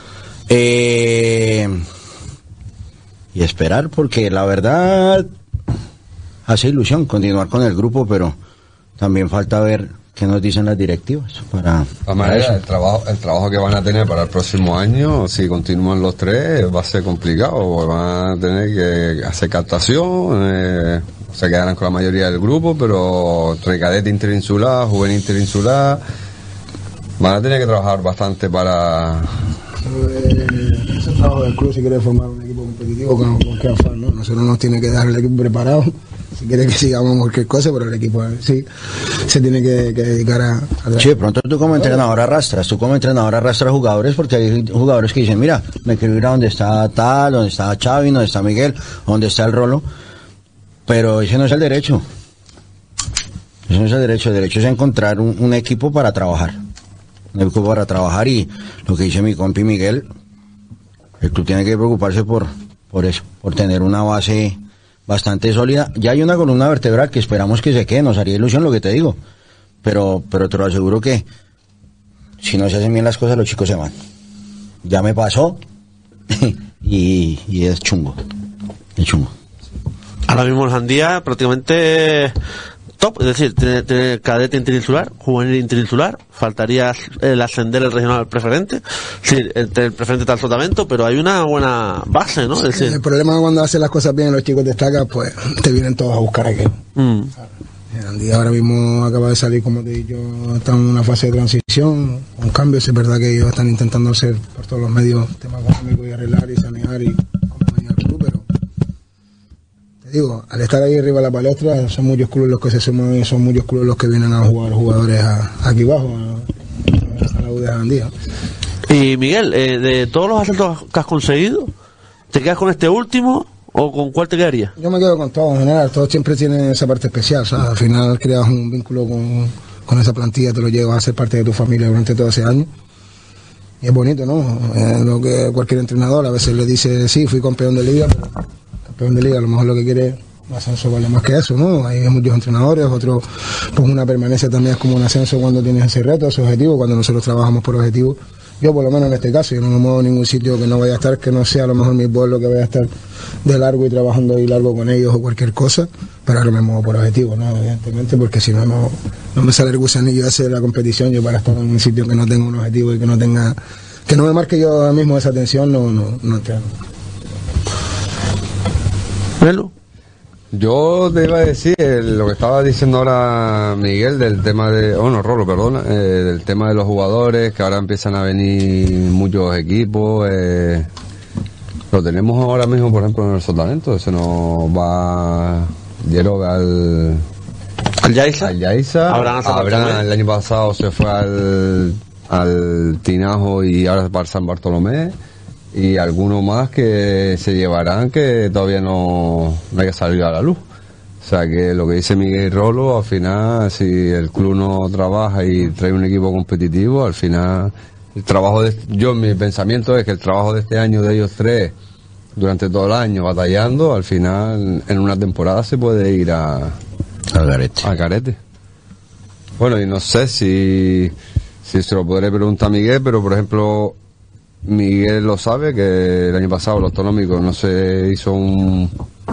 Eh, y esperar, porque la verdad hace ilusión continuar con el grupo, pero también falta ver qué nos dicen las directivas para, De todas para maneras, eso. el trabajo, el trabajo que van a tener para el próximo año, si continúan los tres, va a ser complicado. Van a tener que hacer captación, eh, se quedarán con la mayoría del grupo, pero entre cadete interinsular, juvenil interinsular, van a tener que trabajar bastante para... Es el trabajo del club si quiere formar un equipo competitivo con, con qué afán, ¿no? Nosotros nos tiene que dar el equipo preparado si quiere que sigamos cualquier cosa, pero el equipo sí se tiene que, que dedicar a, a Sí, de pronto tú como entrenador arrastras, tú como entrenador arrastras jugadores, porque hay jugadores que dicen, mira, me quiero ir a donde está tal, donde está Xavi, donde está Miguel, donde está el Rolo, pero ese no es el derecho. Ese no es el derecho, el derecho es encontrar un, un equipo para trabajar. Un equipo para trabajar y lo que dice mi compi Miguel, el club tiene que preocuparse por, por eso, por tener una base bastante sólida. Ya hay una columna vertebral que esperamos que se quede, nos haría ilusión lo que te digo, pero, pero te lo aseguro que si no se hacen bien las cosas los chicos se van. Ya me pasó y, y es chungo, es chungo. Ahora mismo el Jandía prácticamente top, es decir, tiene, tiene cadete interinsular, juvenil interinsular, faltaría el ascender el regional al preferente, sí, entre el preferente está el Sotavento, pero hay una buena base, ¿no? Es decir, el problema es cuando haces las cosas bien los chicos destacan, pues te vienen todos a buscar aquí. mm. Andía ahora mismo acaba de salir, como te he dicho, está en una fase de transición, un cambio, es verdad que ellos están intentando hacer por todos los medios temas económicos y arreglar y sanear y como venía el club, pero digo, al estar ahí arriba de la palestra, son muchos clubes los que se suman y son muchos clubes los que vienen a jugar jugadores a, aquí abajo, a, a la U de Jandía. Y Miguel, eh, de todos los ascensos que has conseguido, ¿te quedas con este último o con cuál te quedarías? Yo me quedo con todo en general, todos siempre tienen esa parte especial, ¿sabes? Al final creas un vínculo con, con esa plantilla, te lo llevas a ser parte de tu familia durante todo ese año. Y es bonito, ¿no? Es lo que cualquier entrenador a veces le dice, sí, fui campeón de liga, pero campeón de liga, a lo mejor lo que quiere un ascenso vale más que eso, ¿no? Hay muchos entrenadores, otros, pues una permanencia también es como un ascenso cuando tienes ese reto, ese objetivo, cuando nosotros trabajamos por objetivos. Yo por lo menos en este caso, yo no me muevo en ningún sitio que no vaya a estar, que no sea a lo mejor mi pueblo, que vaya a estar de largo y trabajando ahí largo con ellos o cualquier cosa, pero ahora me muevo por objetivos, ¿no? Evidentemente, porque si no, no, no me sale el gusanillo ese de la competición, yo para estar en un sitio que no tenga un objetivo y que no tenga, que no me marque yo ahora mismo esa atención, no, no, no entiendo. ¿Velo? Yo te iba a decir eh, lo que estaba diciendo ahora Miguel del tema de, oh no, Rolo, perdona, eh, del tema de los jugadores, que ahora empiezan a venir muchos equipos, eh, lo tenemos ahora mismo, por ejemplo, en el Sotavento, se nos va Diego al al Yaiza, al Yaiza, Abraham, Abraham el año pasado se fue al, al Tinajo y ahora para San Bartolomé. Y algunos más que se llevarán que todavía no, no haya salido a la luz. O sea que lo que dice Miguel Rolo, al final, si el club no trabaja y trae un equipo competitivo, al final, el trabajo de, yo mi pensamiento es que el trabajo de este año de ellos tres, durante todo el año, batallando, al final, en una temporada se puede ir a, Al garete. al garete. Bueno, y no sé si, si se lo podré preguntar a Miguel, pero por ejemplo, Miguel lo sabe, que el año pasado el autonómico no se hizo un,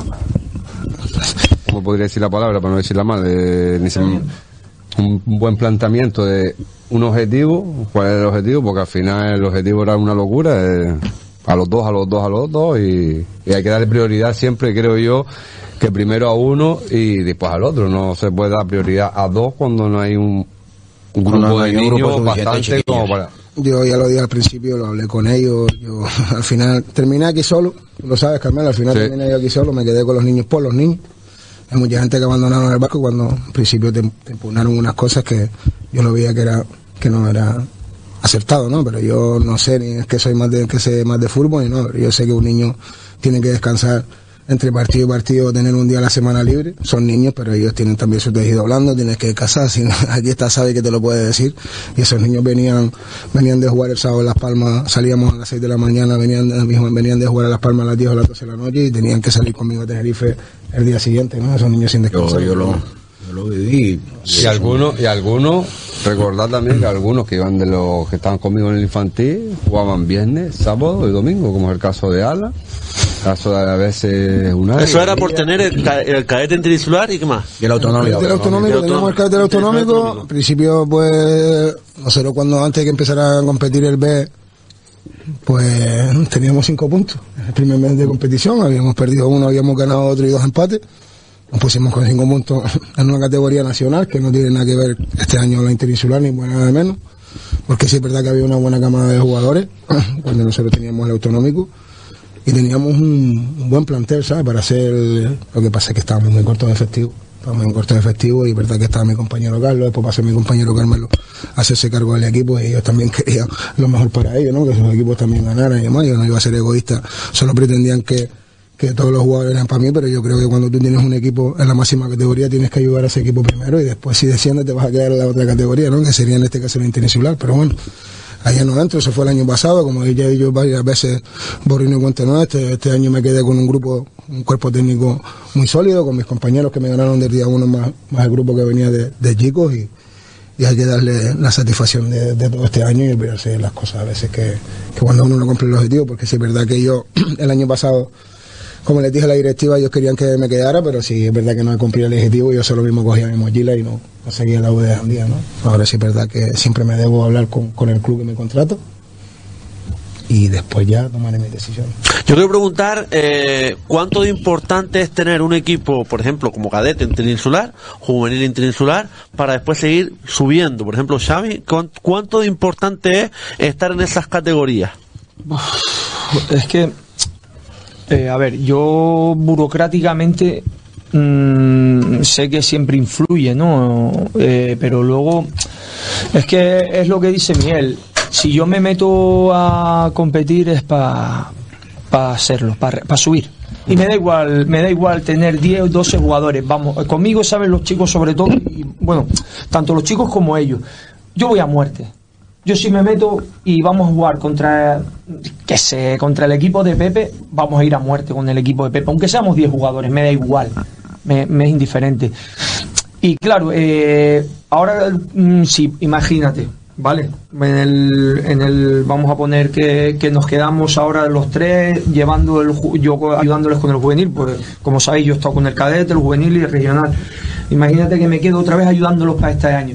¿cómo podría decir la palabra para no decirla mal? Eh, ni se, un buen planteamiento de un objetivo. ¿Cuál es el objetivo? Porque al final el objetivo era una locura, eh, a los dos, a los dos, a los dos, y, y hay que darle prioridad siempre, creo yo, que primero a uno y después al otro. No se puede dar prioridad a dos cuando no hay un, un grupo no, no de hay un niños grupo bastante como para... Yo ya lo dije al principio, lo hablé con ellos, yo al final terminé aquí solo, tú lo sabes, Carmelo, al final sí. terminé yo aquí solo, me quedé con los niños por los niños. Hay mucha gente que abandonaron el barco cuando al principio te, te impugnaron unas cosas que yo lo veía que era que no era acertado, ¿no? Pero yo no sé, ni es que soy más de que sé más de fútbol, ni no, yo sé que un niño tiene que descansar entre partido y partido, tener un día a la semana libre. Son niños, pero ellos tienen también su tejido blando, tienes que casar. Si no, aquí está Sabe que te lo puede decir. Y esos niños venían venían de jugar el sábado en Las Palmas, salíamos a las seis de la mañana, venían, venían de jugar a Las Palmas a las diez o a las doce de la noche y tenían que salir conmigo a Tenerife el día siguiente, ¿no? Esos niños sin descansar. Yo, yo lo, yo lo viví. Y algunos, y algunos, recordad también que algunos que iban de los que estaban conmigo en el infantil jugaban viernes, sábado y domingo, como es el caso de Ala, el caso de a veces una. Eso era por tener el, ca el cadete interinsular y qué más. Y el autonómico. El autonómico, teníamos el cadete del autonómico. Al principio, pues, nosotros cuando antes de que empezara a competir el B, pues teníamos cinco puntos. En el primer mes de competición habíamos perdido uno, habíamos ganado otro y dos empates. Nos pusimos con cinco puntos en una categoría nacional que no tiene nada que ver este año la interinsular ni nada de menos, porque sí es verdad que había una buena camada de jugadores cuando nosotros teníamos el autonómico y teníamos un, un buen plantel, ¿sabes? Para hacer, lo que pasa es que estábamos muy cortos de efectivo, estábamos muy cortos de efectivo y verdad que estaba mi compañero Carlos, después pasó mi compañero Carmelo a hacerse cargo del equipo y ellos también querían lo mejor para ellos, ¿no? Que sus equipos también ganaran y demás, yo no iba a ser egoísta, solo pretendían que que todos los jugadores eran para mí, pero yo creo que cuando tú tienes un equipo en la máxima categoría tienes que ayudar a ese equipo primero y después si desciendes te vas a quedar en la otra categoría, ¿no? Que sería en este caso el interinsular, pero bueno, allá no entro, eso fue el año pasado, como ya he dicho varias veces, Borrino y Cuente este, este año me quedé con un grupo, un cuerpo técnico muy sólido, con mis compañeros que me ganaron del día uno más, más el grupo que venía de, de chicos y, y hay que darle la satisfacción de, de todo este año y olvidarse de las cosas a veces que, que cuando uno no cumple el objetivo, porque sí es verdad que yo el año pasado, como les dije a la directiva, ellos querían que me quedara, pero sí es verdad que no he cumplido el objetivo, yo solo mismo cogía mi mochila y no, no seguía la U de Jandía, ¿no? Ahora sí es verdad que siempre me debo hablar con, con el club que me contrato y después ya tomaré mi decisión. Yo quiero preguntar eh, cuánto de importante es tener un equipo, por ejemplo, como cadete interinsular, juvenil interinsular, para después seguir subiendo. Por ejemplo, Xavi, ¿cuánto de importante es estar en esas categorías? Es que Eh, a ver, yo burocráticamente mmm, sé que siempre influye, ¿no? Eh, pero luego es que es lo que dice Miguel. Si yo me meto a competir es para pa hacerlo, para pa subir. Y me da igual, me da igual tener diez o doce jugadores. Vamos, conmigo saben los chicos sobre todo, y bueno, tanto los chicos como ellos. Yo voy a muerte. Yo si me meto y vamos a jugar contra, que sé, contra el equipo de Pepe, vamos a ir a muerte con el equipo de Pepe, aunque seamos diez jugadores, me da igual, me, me es indiferente. Y claro, eh, ahora mm, sí, imagínate, ¿vale? En el, en el, vamos a poner que, que nos quedamos ahora los tres llevando el, yo ayudándoles con el juvenil, pues como sabéis yo he estado con el cadete, el juvenil y el regional. Imagínate que me quedo otra vez ayudándolos para este año.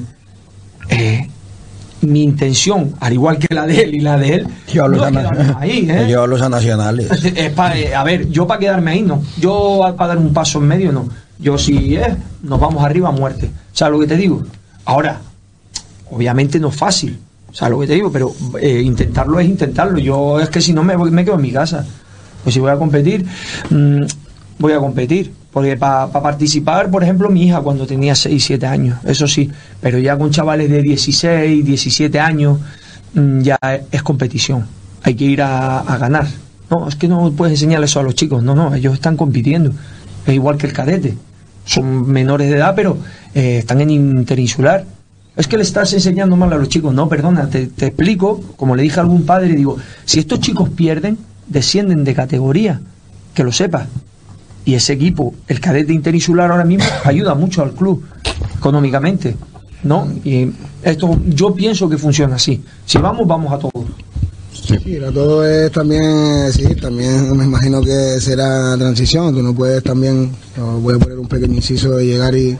Eh, mi intención, al igual que la de él y la de él, llevarlos no a, es quedarme ahí, ¿eh? llevarlos a nacionales. Es pa, eh, a ver, yo para quedarme ahí no, yo para dar un paso en medio no, yo si es, eh, nos vamos arriba a muerte, ¿sabes lo que te digo? Ahora, obviamente no es fácil, ¿sabes lo que te digo? Pero eh, intentarlo es intentarlo, yo es que si no me, voy, me quedo en mi casa, pues si voy a competir, mmm, voy a competir. Porque para pa participar, por ejemplo, mi hija cuando tenía seis, siete años, eso sí, pero ya con chavales de dieciséis, diecisiete años, ya es competición. Hay que ir a, a ganar. No, es que no puedes enseñar eso a los chicos. No, no, ellos están compitiendo. Es igual que el cadete. Son menores de edad, pero eh, están en interinsular. Es que le estás enseñando mal a los chicos. No, perdona, te, te explico, como le dije a algún padre, digo, si estos chicos pierden, descienden de categoría, que lo sepas. Y ese equipo, el cadete interinsular ahora mismo, ayuda mucho al club económicamente, ¿no? Y esto yo pienso que funciona así. Si vamos, vamos a todo. Sí, a todo es también, sí, también me imagino que será transición. Tú no puedes también, no, voy a poner un pequeño inciso de llegar y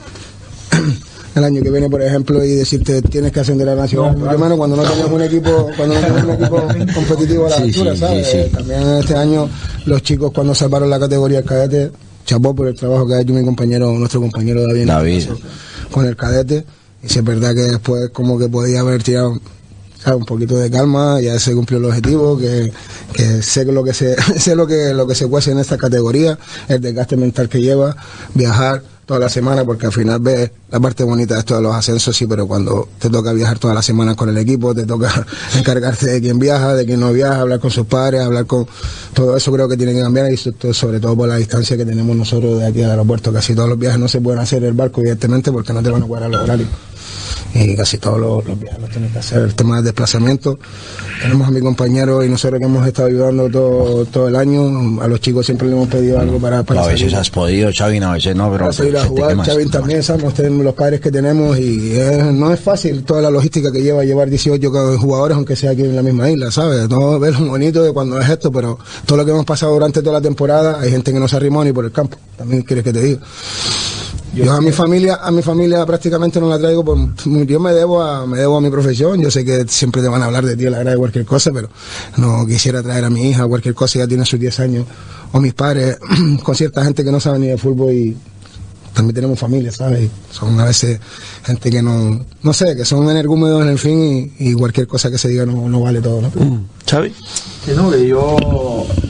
el año que viene, por ejemplo, y decirte tienes que ascender a la nacional. No, hermano, cuando no tenemos un equipo, cuando no tenemos un equipo competitivo a la sí, altura, sí, ¿sabes? Sí, sí. También este año los chicos cuando salvaron la categoría del cadete, chapó por el trabajo que ha hecho mi compañero, nuestro compañero David, David. con el cadete. Y si es verdad que después como que podía haber tirado, ¿sabes? Un poquito de calma, ya se cumplió el objetivo, que, que sé lo que se, sé lo que lo que se cuece en esta categoría, el desgaste mental que lleva, viajar toda la semana, porque al final ves la parte bonita de esto de los ascensos, sí, pero cuando te toca viajar toda la semana con el equipo, te toca encargarte de quién viaja, de quién no viaja, hablar con sus padres, hablar con todo eso, creo que tiene que cambiar, y sobre todo por la distancia que tenemos nosotros de aquí al aeropuerto. Casi todos los viajes no se pueden hacer en el barco, evidentemente, porque no te van a cuadrar los horarios. Y casi todos los, los viajes los tienes que hacer. El tema del desplazamiento, tenemos a mi compañero y nosotros que hemos estado ayudando todo, todo el año. A los chicos siempre le hemos pedido algo para, para a veces salir. has podido, Xavi, a veces no, pero para salir a jugar. Xavi también, sabemos los padres que tenemos, y es, no es fácil toda la logística que lleva llevar dieciocho jugadores, aunque sea aquí en la misma isla, ¿sabes? No ves lo bonito de cuando es esto, pero todo lo que hemos pasado durante toda la temporada, hay gente que no se arrimó ni por el campo, también quieres que te diga. Yo, yo a mi familia, a mi familia prácticamente no la traigo, por, yo me debo a, me debo a mi profesión. Yo sé que siempre te van a hablar de ti a la hora de cualquier cosa, pero no quisiera traer a mi hija, cualquier cosa, ya tiene sus diez años, o mis padres, con cierta gente que no sabe ni de fútbol, y también tenemos familia, ¿sabes? Son a veces gente que no, no sé, que son energúmenos en el fin, y, y cualquier cosa que se diga no, no vale todo, ¿no? ¿Xavi? Que no, que yo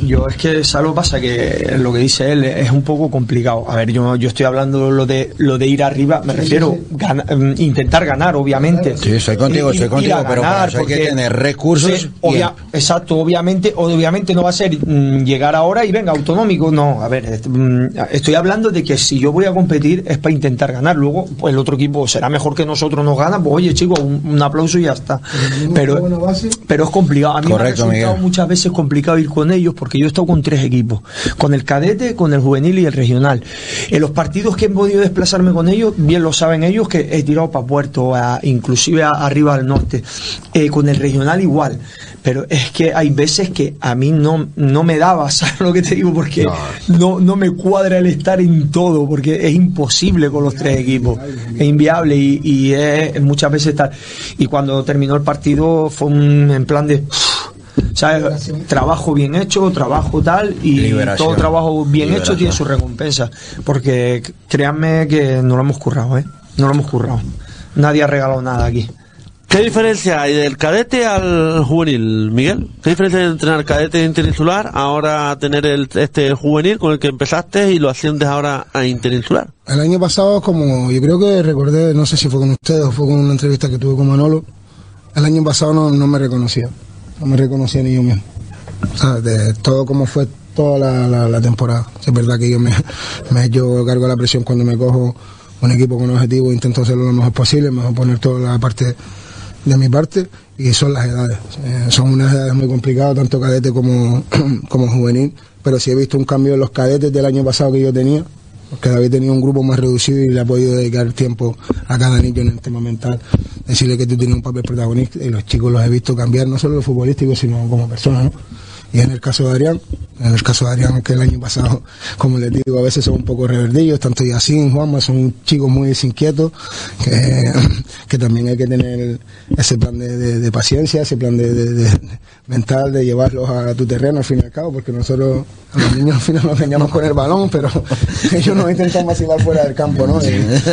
yo es que ¿sabes lo que pasa? Que lo que dice él es un poco complicado. A ver, yo, yo estoy hablando lo de lo de ir arriba, me refiero gana, intentar ganar, obviamente. Sí, estoy contigo, estoy contigo, pero para eso hay que tener recursos. Sí, obvia, exacto, obviamente, obviamente no va a ser mm, llegar ahora y venga, autonómico, no. A ver, est mm, estoy hablando de que si yo voy a competir es para intentar ganar. Luego, pues el otro equipo será mejor que nosotros, nos gana, pues oye, chicos, un, un aplauso y ya está. Pero, pero es complicado. A mí Correcto, me ha resultado Miguel. muchas veces complicado ir con ellos porque yo he estado con tres equipos, con el cadete, con el juvenil y el regional. En los partidos que he podido desplazarme con ellos, bien lo saben ellos, que he tirado para Puerto, a, inclusive a, arriba al norte. Eh, con el regional igual. Pero es que hay veces que a mí no, no me daba, ¿sabes lo que te digo? Porque no. no, no me cuadra el estar en todo, porque es imposible con los tres equipos. Es inviable y, y es muchas veces estar. Y cuando terminó el partido fue un, en plan de... ¿sabes? Trabajo bien hecho, trabajo tal, y Liberación. Todo trabajo bien Liberación. Hecho tiene su recompensa. Porque créanme que no lo hemos currado, ¿eh? No lo hemos currado. Nadie ha regalado nada aquí. ¿Qué diferencia hay del cadete al juvenil, Miguel? ¿Qué diferencia hay de entrenar cadete interinsular ahora a tener el, este juvenil con el que empezaste y lo asciendes ahora a interinsular? El año pasado, como yo creo que recordé, no sé si fue con ustedes o fue con una entrevista que tuve con Manolo, el año pasado no, no me reconocía, no me reconocía ni yo mismo. O sea, de todo como fue toda la, la, la temporada. Es verdad que yo me, me yo cargo la presión cuando me cojo un equipo con objetivo, intento hacerlo lo mejor posible, mejor poner toda la parte de mi parte, y son las edades. Eh, son unas edades muy complicadas, tanto cadete como, como juvenil, pero sí he visto un cambio en los cadetes del año pasado que yo tenía, porque David tenía un grupo más reducido y le ha podido dedicar tiempo a cada niño en el tema mental, decirle que tú tienes un papel protagonista, y los chicos los he visto cambiar, no solo lo futbolístico, sino como personas, ¿no? Y en el caso de Adrián, en el caso de Adrián, que el año pasado, como les digo, a veces son un poco reverdillos, tanto Yacine, Juanma, son chicos muy desinquietos, que, que también hay que tener ese plan de, de, de paciencia, ese plan de, de, de, de mental, de llevarlos a tu terreno al fin y al cabo, porque nosotros, a los niños al final nos engañamos con el balón, pero ellos nos intentan vacilar fuera del campo, ¿no? Y,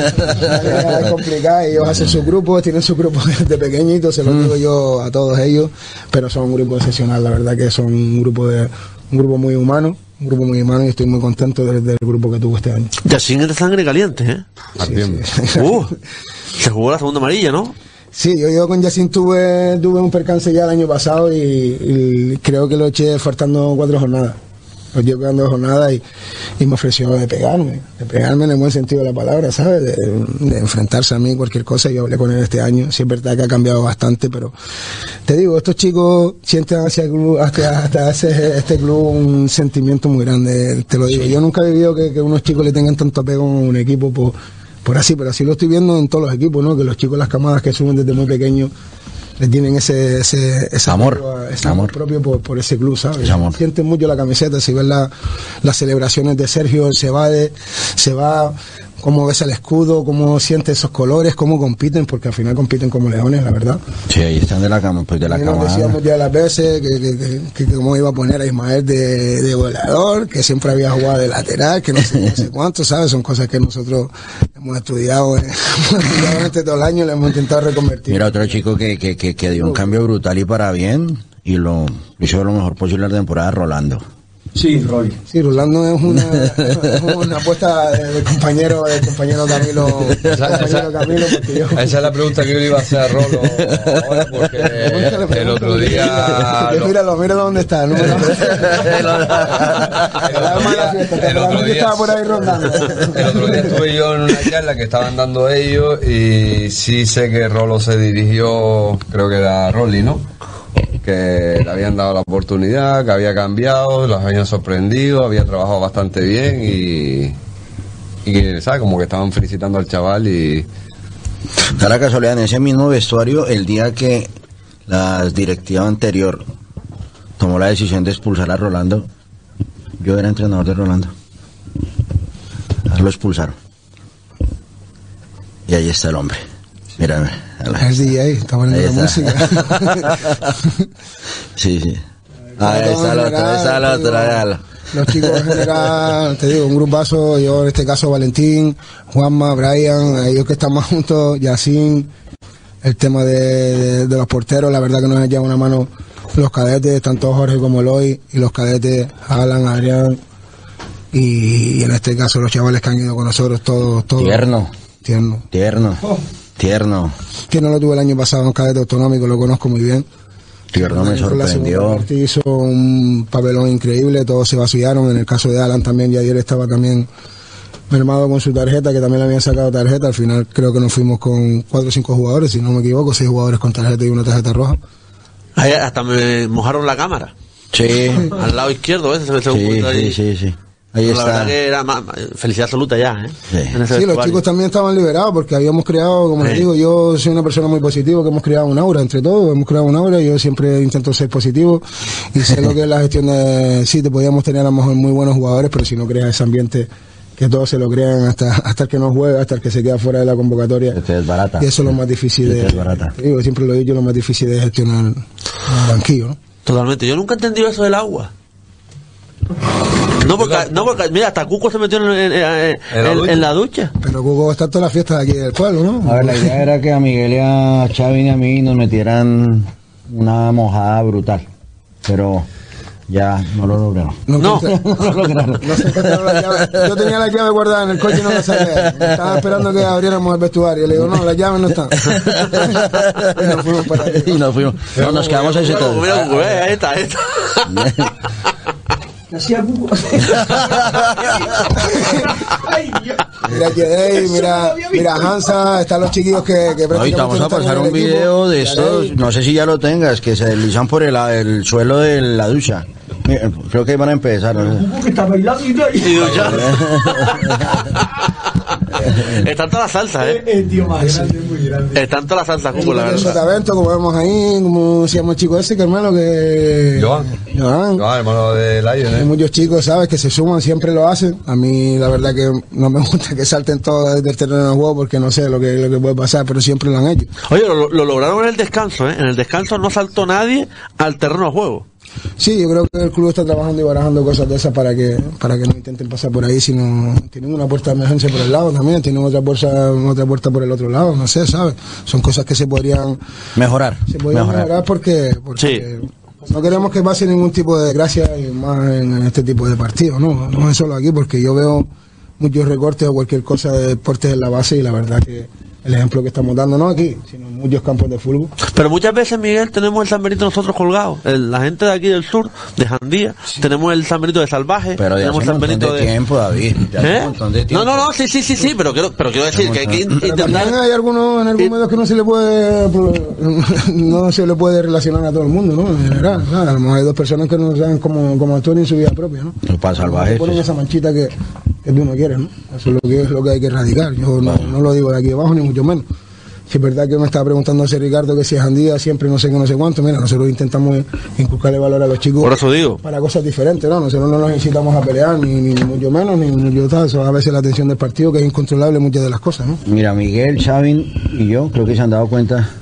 es complicado, ellos hacen sus grupos, tienen sus grupos desde pequeñitos, se lo digo yo a todos ellos, pero son un grupo excepcional, la verdad que son un grupo de un grupo muy humano, un grupo muy humano, y estoy muy contento del, del grupo que tuvo este año. Yacine es de sangre caliente, ¿eh? Sí, sí. Uh, se jugó la segunda amarilla, ¿no? Sí, yo, yo con Yacine tuve, tuve un percance ya el año pasado y, y creo que lo eché faltando cuatro jornadas. Lo eché quedando jornadas y, y me ofreció de pegarme, de pegarme en el buen sentido de la palabra, ¿sabes? De, de enfrentarse a mí, cualquier cosa. Yo hablé con él este año, sí es verdad que ha cambiado bastante, pero te digo, estos chicos sienten hacia el club, hasta, hasta ese, este club un sentimiento muy grande, te lo digo. Yo nunca he vivido que, que unos chicos le tengan tanto apego a un equipo por, por así, pero así lo estoy viendo en todos los equipos, ¿no? Que los chicos, las camadas que suben desde muy pequeños, le tienen ese ese, ese amor, apego, ese amor. amor propio por, por ese club, ¿sabes? Ese amor. Sienten mucho la camiseta, si ves la, las celebraciones de Sergio, se va de, se va, cómo ves el escudo, cómo siente esos colores, cómo compiten, porque al final compiten como leones, la verdad. Sí, ahí están de la cama, pues de la y cama. Nos decíamos ya las veces que, que, que, que, que cómo iba a poner a Ismael de, de goleador, que siempre había jugado de lateral, que no sé, no sé cuánto, ¿sabes? Son cosas que nosotros hemos estudiado, eh, hemos estudiado durante todo el año y le hemos intentado reconvertir. Mira, otro chico que, que, que, que dio un cambio brutal y para bien, y lo hizo lo mejor posible la temporada, Rolando. Sí, Roy. Sí, Rolando es una, es una apuesta del compañero, del compañero Camilo, del compañero Camilo, porque yo... Esa es la pregunta que yo le iba a hacer a Rolo ahora, porque el otro día... Lo... Míralo, míralo dónde está, ¿no? El otro día estaba por ahí rondando. El otro día estuve yo en una charla que estaban dando ellos y sí sé que Rolo se dirigió, creo que era Rolly, ¿no? Que le habían dado la oportunidad, que había cambiado, los habían sorprendido, había trabajado bastante bien y, y ¿sabes? Como que estaban felicitando al chaval y... Da la casualidad, en ese mismo vestuario, el día que la directiva anterior tomó la decisión de expulsar a Rolando, yo era entrenador de Rolando. Lo expulsaron. Y ahí está el hombre. Mira, es D J, está poniendo la música. Sí, sí. Ahí está el otro, ahí está el otro, déjalo. Los chicos en general, te digo, un grupazo, yo en este caso Valentín, Juanma, Brian, ellos que están más juntos, Yacine, el tema de, de, de los porteros, la verdad que nos han llevado una mano los cadetes, tanto Jorge como Eloy, y los cadetes, Alan, Adrián, y, y en este caso los chavales que han ido con nosotros, todos, todos. Tierno. Tierno. Tierno. Oh. Tierno. Tierno lo tuve el año pasado en cadete autonómico, lo conozco muy bien. Tierno me sorprendió. Hizo un papelón increíble, todos se vaciaron. En el caso de Alan también, ya ayer estaba también mermado con su tarjeta, que también le habían sacado tarjeta. Al final creo que nos fuimos con cuatro o cinco jugadores, si no me equivoco, seis jugadores con tarjeta y una tarjeta roja. Ahí hasta me mojaron la cámara. Sí. Al lado izquierdo, ese se me sí, sí, sí, sí. Ahí Pero está. La verdad que era más, felicidad absoluta ya, ¿eh? Sí, sí, los chicos también estaban liberados porque habíamos creado, como sí. les digo, yo soy una persona muy positiva, que hemos creado un aura entre todos, hemos creado un aura, yo siempre intento ser positivo y sé lo que es la gestión de, sí, te podíamos tener a lo mejor muy buenos jugadores, pero si no creas ese ambiente, que todos se lo crean hasta hasta el que no juega, hasta el que se queda fuera de la convocatoria. Este es barata. Y eso es lo más difícil este de, es barata. Te digo, siempre lo digo, lo más difícil de gestionar el banquillo, ¿no? Totalmente, yo nunca he entendido eso del agua. No porque, no porque, mira, hasta Cuco se metió en, en, en, en, en la ducha. Pero Cuco está en todas las fiestas de aquí del pueblo, ¿no? A ver, la idea era que a Miguel y a Xavi y a mí nos metieran una mojada brutal. Pero ya no lo lograron. No, no, no lo lograron. No se encontraron la llave. Yo tenía la llave guardada en el coche y no la saqué. Estaba esperando que abriéramos el vestuario. Le digo, no, las llaves no están. Y nos fuimos para allá. Y nos fuimos. No, nos quedamos en ese todo. Mira, mira, ahí está, ahí está. Hacía Cuco. Mira Yedei, mira, mira Hansa, están los chiquillos que, que prácticamente. No, vamos a pasar un video de estos, no sé si ya lo tengas, que se deslizan por el, el suelo de la ducha. Creo que van a empezar, ¿no? Cuco que está bailando y ducha. Están todas las salsas, ¿eh? El tío más grande, muy grande. Están todas las salsas, Cuco, la verdad. Evento, como vemos ahí, como se llama el chico ese, que hermano, que... Joan. Joan. Joan, hermano de Lion, ¿eh? Hay muchos chicos, ¿sabes? Que se suman, siempre lo hacen. A mí, la verdad que no me gusta que salten todos desde el terreno del juego, porque no sé lo que, lo que puede pasar, pero siempre lo han hecho. Oye, lo, lo lograron en el descanso, ¿eh? En el descanso no saltó nadie al terreno de juego. Sí, yo creo que el club está trabajando y barajando cosas de esas para que para que no intenten pasar por ahí, sino tienen una puerta de emergencia por el lado también, tienen otra puerta otra puerta por el otro lado, no sé, ¿sabes? Son cosas que se podrían mejorar, se podrían mejorar, mejorar porque, porque sí. No queremos que pase ningún tipo de desgracia y más en este tipo de partidos, no, no es solo aquí, porque yo veo muchos recortes o cualquier cosa de deportes en la base y la verdad que el ejemplo que estamos dando, no aquí, sino en muchos campos de fútbol. Pero muchas veces, Miguel, tenemos el San Benito nosotros colgados. El, la gente de aquí del sur, de Jandía, sí. Tenemos el San Benito de Salvaje. Pero ya tenemos hace un montón de, de tiempo, David. ¿Eh? Un montón de tiempo. No, no, no, sí, sí, sí, sí, pero quiero, pero quiero decir que hay que intentar... También hay algunos en algún medio que no se le puede no se le puede relacionar a todo el mundo, ¿no? En general, ¿no? A lo mejor hay dos personas que no saben cómo, cómo actuar en su vida propia, ¿no? Para Salvaje. Ponen esa manchita que, que tú no quieres, ¿no? Eso es lo que, es lo que hay que erradicar. Yo no, no lo digo de aquí abajo, ni mucho menos. Si es verdad que me estaba preguntando ese Ricardo que si es Jandía, siempre no sé qué, no sé cuánto. Mira, nosotros intentamos inculcarle valor a los chicos. Por eso digo. Para cosas diferentes, ¿no? Nosotros no nos incitamos a pelear, ni, ni mucho menos, ni mucho tal. Eso a veces la tensión del partido, que es incontrolable muchas de las cosas, ¿no? Mira, Miguel, Xavi y yo creo que se han dado cuenta.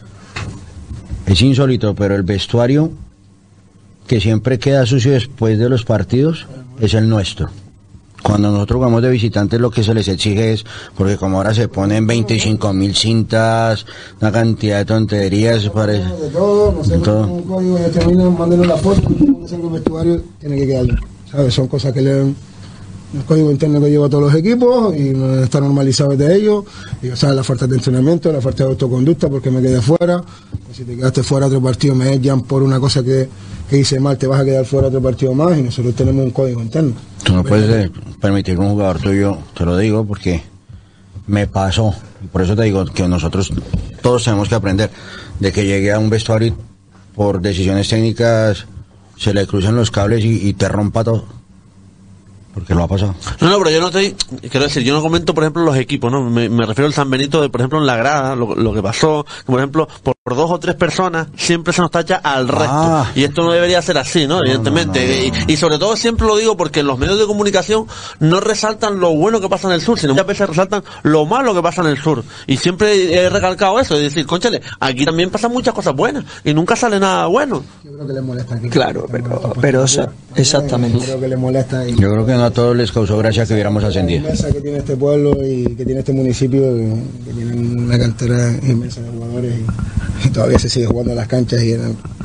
Es insólito, pero el vestuario que siempre queda sucio después de los partidos es el nuestro. Cuando nosotros vamos de visitantes, lo que se les exige es, porque como ahora se ponen veinticinco mil cintas, una cantidad de tonterías, parece. De todo, no sé, un código de termina, mándenos la foto, cuando salga el vestuario, tiene que quedar, ¿sabes? Son cosas que leen el código interno que lleva a todos los equipos y está normalizado de ellos. Y sabes la falta de entrenamiento, la falta de autoconducta, porque me quedé fuera. Pues si te quedaste fuera otro partido, me echan por una cosa que, que hice mal, te vas a quedar fuera otro partido más y nosotros tenemos un código interno. Tú no puedes eh, permitir que un jugador tuyo, te lo digo porque me pasó, y por eso te digo que nosotros todos tenemos que aprender de que llegue a un vestuario y por decisiones técnicas se le cruzan los cables y, y te rompa todo. Porque lo ha pasado. No, no, pero yo no estoy, quiero decir, yo no comento, por ejemplo, los equipos, ¿no? Me, me refiero al San Benito, de, por ejemplo, en la grada, lo, lo que pasó, que, por ejemplo, por, por dos o tres personas siempre se nos tacha al resto. Ah. Y esto no debería ser así, ¿no? no Evidentemente. No, no, no. Y, y sobre todo siempre lo digo porque en los medios de comunicación no resaltan lo bueno que pasa en el sur, sino muchas veces resaltan lo malo que pasa en el sur. Y siempre he recalcado eso, es decir, cónchale, aquí también pasan muchas cosas buenas y nunca sale nada bueno. Yo creo que les molesta aquí. Claro, pero, pero o sea, exactamente. Yo creo que les molesta. Y... Yo creo que no a todos les causó gracia que hubiéramos ascendido. La inmensa que tiene este pueblo y que tiene este municipio, que tienen una cantera inmensa de jugadores y, y todavía se sigue jugando en las canchas y en el,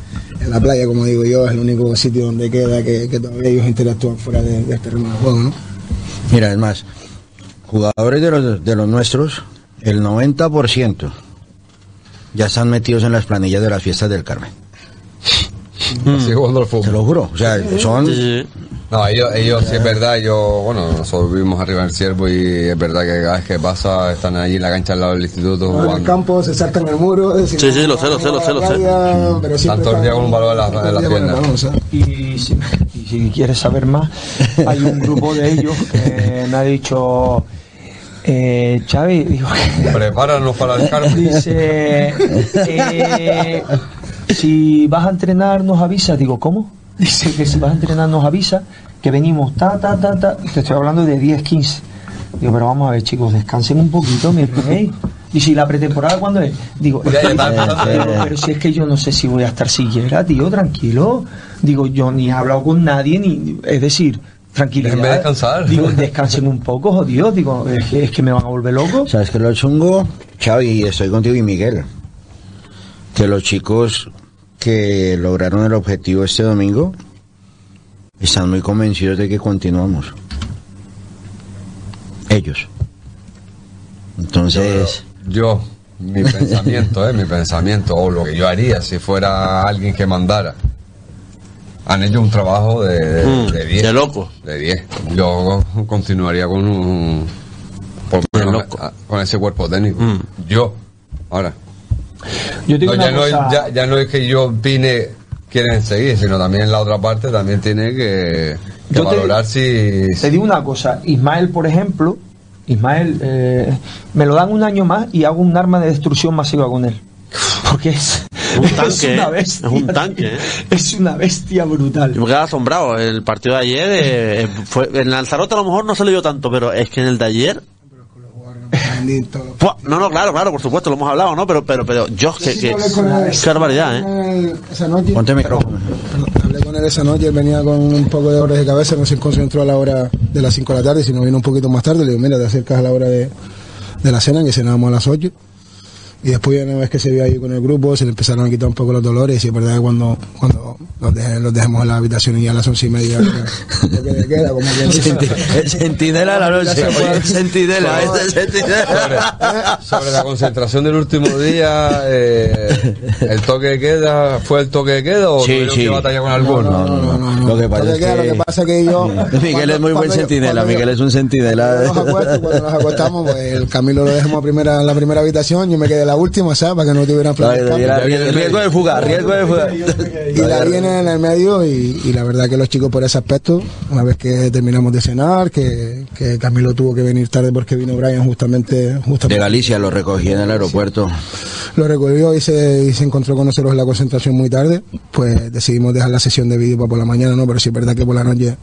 en la playa, como digo yo, es el único sitio donde queda que, que todavía ellos interactúan fuera de- del terreno de juego, ¿no? Mira, es más, jugadores de los, de los nuestros, el noventa por ciento ya están metidos en las planillas de las fiestas del Carmen. Sigo jugando al Te fútbol. lo juro. O sea, son... Sí, sí. No, ellos, ellos sí es verdad, ellos, bueno, nosotros vivimos arriba del Ciervo y es verdad que cada vez que pasa están allí en la cancha al lado del instituto En el jugando. campo se saltan el muro. es decir, Sí, sí, lo sé, lo sé, lo sé, lo sé. playa, pero siempre todo el día están- con un balón en la- en la todo el día con el pierna. balón, o sea. Y si, y si quieres saber más, hay un grupo de ellos que me ha dicho, eh, Xavi, digo, Prepáranos para el Carmen. dice, eh, si vas a entrenar nos avisa. Digo, ¿cómo? Dice que si vas a entrenar nos avisa, que venimos ta, ta, ta, ta. Te estoy hablando de diez, quince. Digo, pero vamos a ver, chicos, descansen un poquito, mi rey. Y si la pretemporada, ¿cuándo es? Digo, Ya, ya está empezando. pero, pero si es que yo no sé si voy a estar siquiera, tío, tranquilo. Digo, yo ni he hablado con nadie, ni, es decir, tranquilidad. Déjenme descansar. Digo, descansen un poco, jodido. Digo, es que, es que me van a volver loco. ¿Sabes qué es lo chungo? Xavi, y estoy contigo y Miguel. Que los chicos que lograron el objetivo este domingo están muy convencidos de que continuamos. Ellos. Entonces, Yo, mi pensamiento, eh, mi pensamiento, o lo que yo haría si fuera alguien que mandara. Han hecho un trabajo de, de, Mm, de diez. de loco. De diez. Yo continuaría con un. Por lo De menos loco. a- con ese cuerpo técnico. Mm. Yo. Ahora. Yo digo No, una ya, no es, cosa- ya, ya no es que yo opine quieren seguir, sino también la otra parte también tiene que, que Yo te- valorar si. Te digo una cosa, Ismael, por ejemplo, Ismael, eh, me lo dan un año más y hago un arma de destrucción masiva con él. Porque es, Un tanque, es una ¿eh? bestia. Es un tanque, ¿eh? Es una bestia brutal. Yo me quedaba asombrado. El partido de ayer, eh, fue, en Lanzarote a lo mejor no se le vio tanto, pero es que en el de ayer. Bendito. ¡Fua! No, no, claro, claro, por supuesto, lo hemos hablado, ¿no? Pero, pero, pero, yo, que, que, qué barbaridad, ¿eh? Esa noche. ponte el micrófono. Hablé con él esa noche, él venía con un poco de dolores de cabeza, no se concentró a la hora de las cinco de la tarde, sino vino un poquito más tarde. Le digo, mira, te acercas a la hora de, de la cena, que cenábamos a las ocho. Y después, una vez que se vio ahí con el grupo, se le empezaron a quitar un poco los dolores. Y es verdad que cuando, cuando los, dejé- los dejamos en la habitación y ya a las once y media, lo que le queda, como que El centinela de la noche. El centinela, este es centinela. Sobre, sobre la concentración del último día, eh, ¿el toque de queda fue el toque de queda o Sí, tuvieron sí. que batalla con alguno? No, no, no, no. Lo que pasa Lo es queda, que- lo que pasa que yo... Miguel es muy buen cuando yo- centinela, cuando yo- Miguel es un centinela. Cuando nos, acuesto, cuando nos acostamos, pues el Camilo lo dejamos a primera, en la primera habitación, yo me quedé en la última, ¿sabes? Para que no tuvieran Ay, problemas. mira, riesgo riesgo de fuga, riesgo de fuga. Y la viene en el medio y, y la verdad que los chicos por ese aspecto, una vez que terminamos de cenar, que, que Camilo tuvo que venir tarde porque vino Brian justamente, justamente De Galicia, lo recogí en el aeropuerto. lo recogió y se, y se encontró con nosotros en la concentración muy tarde, pues decidimos dejar la sesión de vídeo para por la mañana, ¿no? Pero sí es verdad que por la noche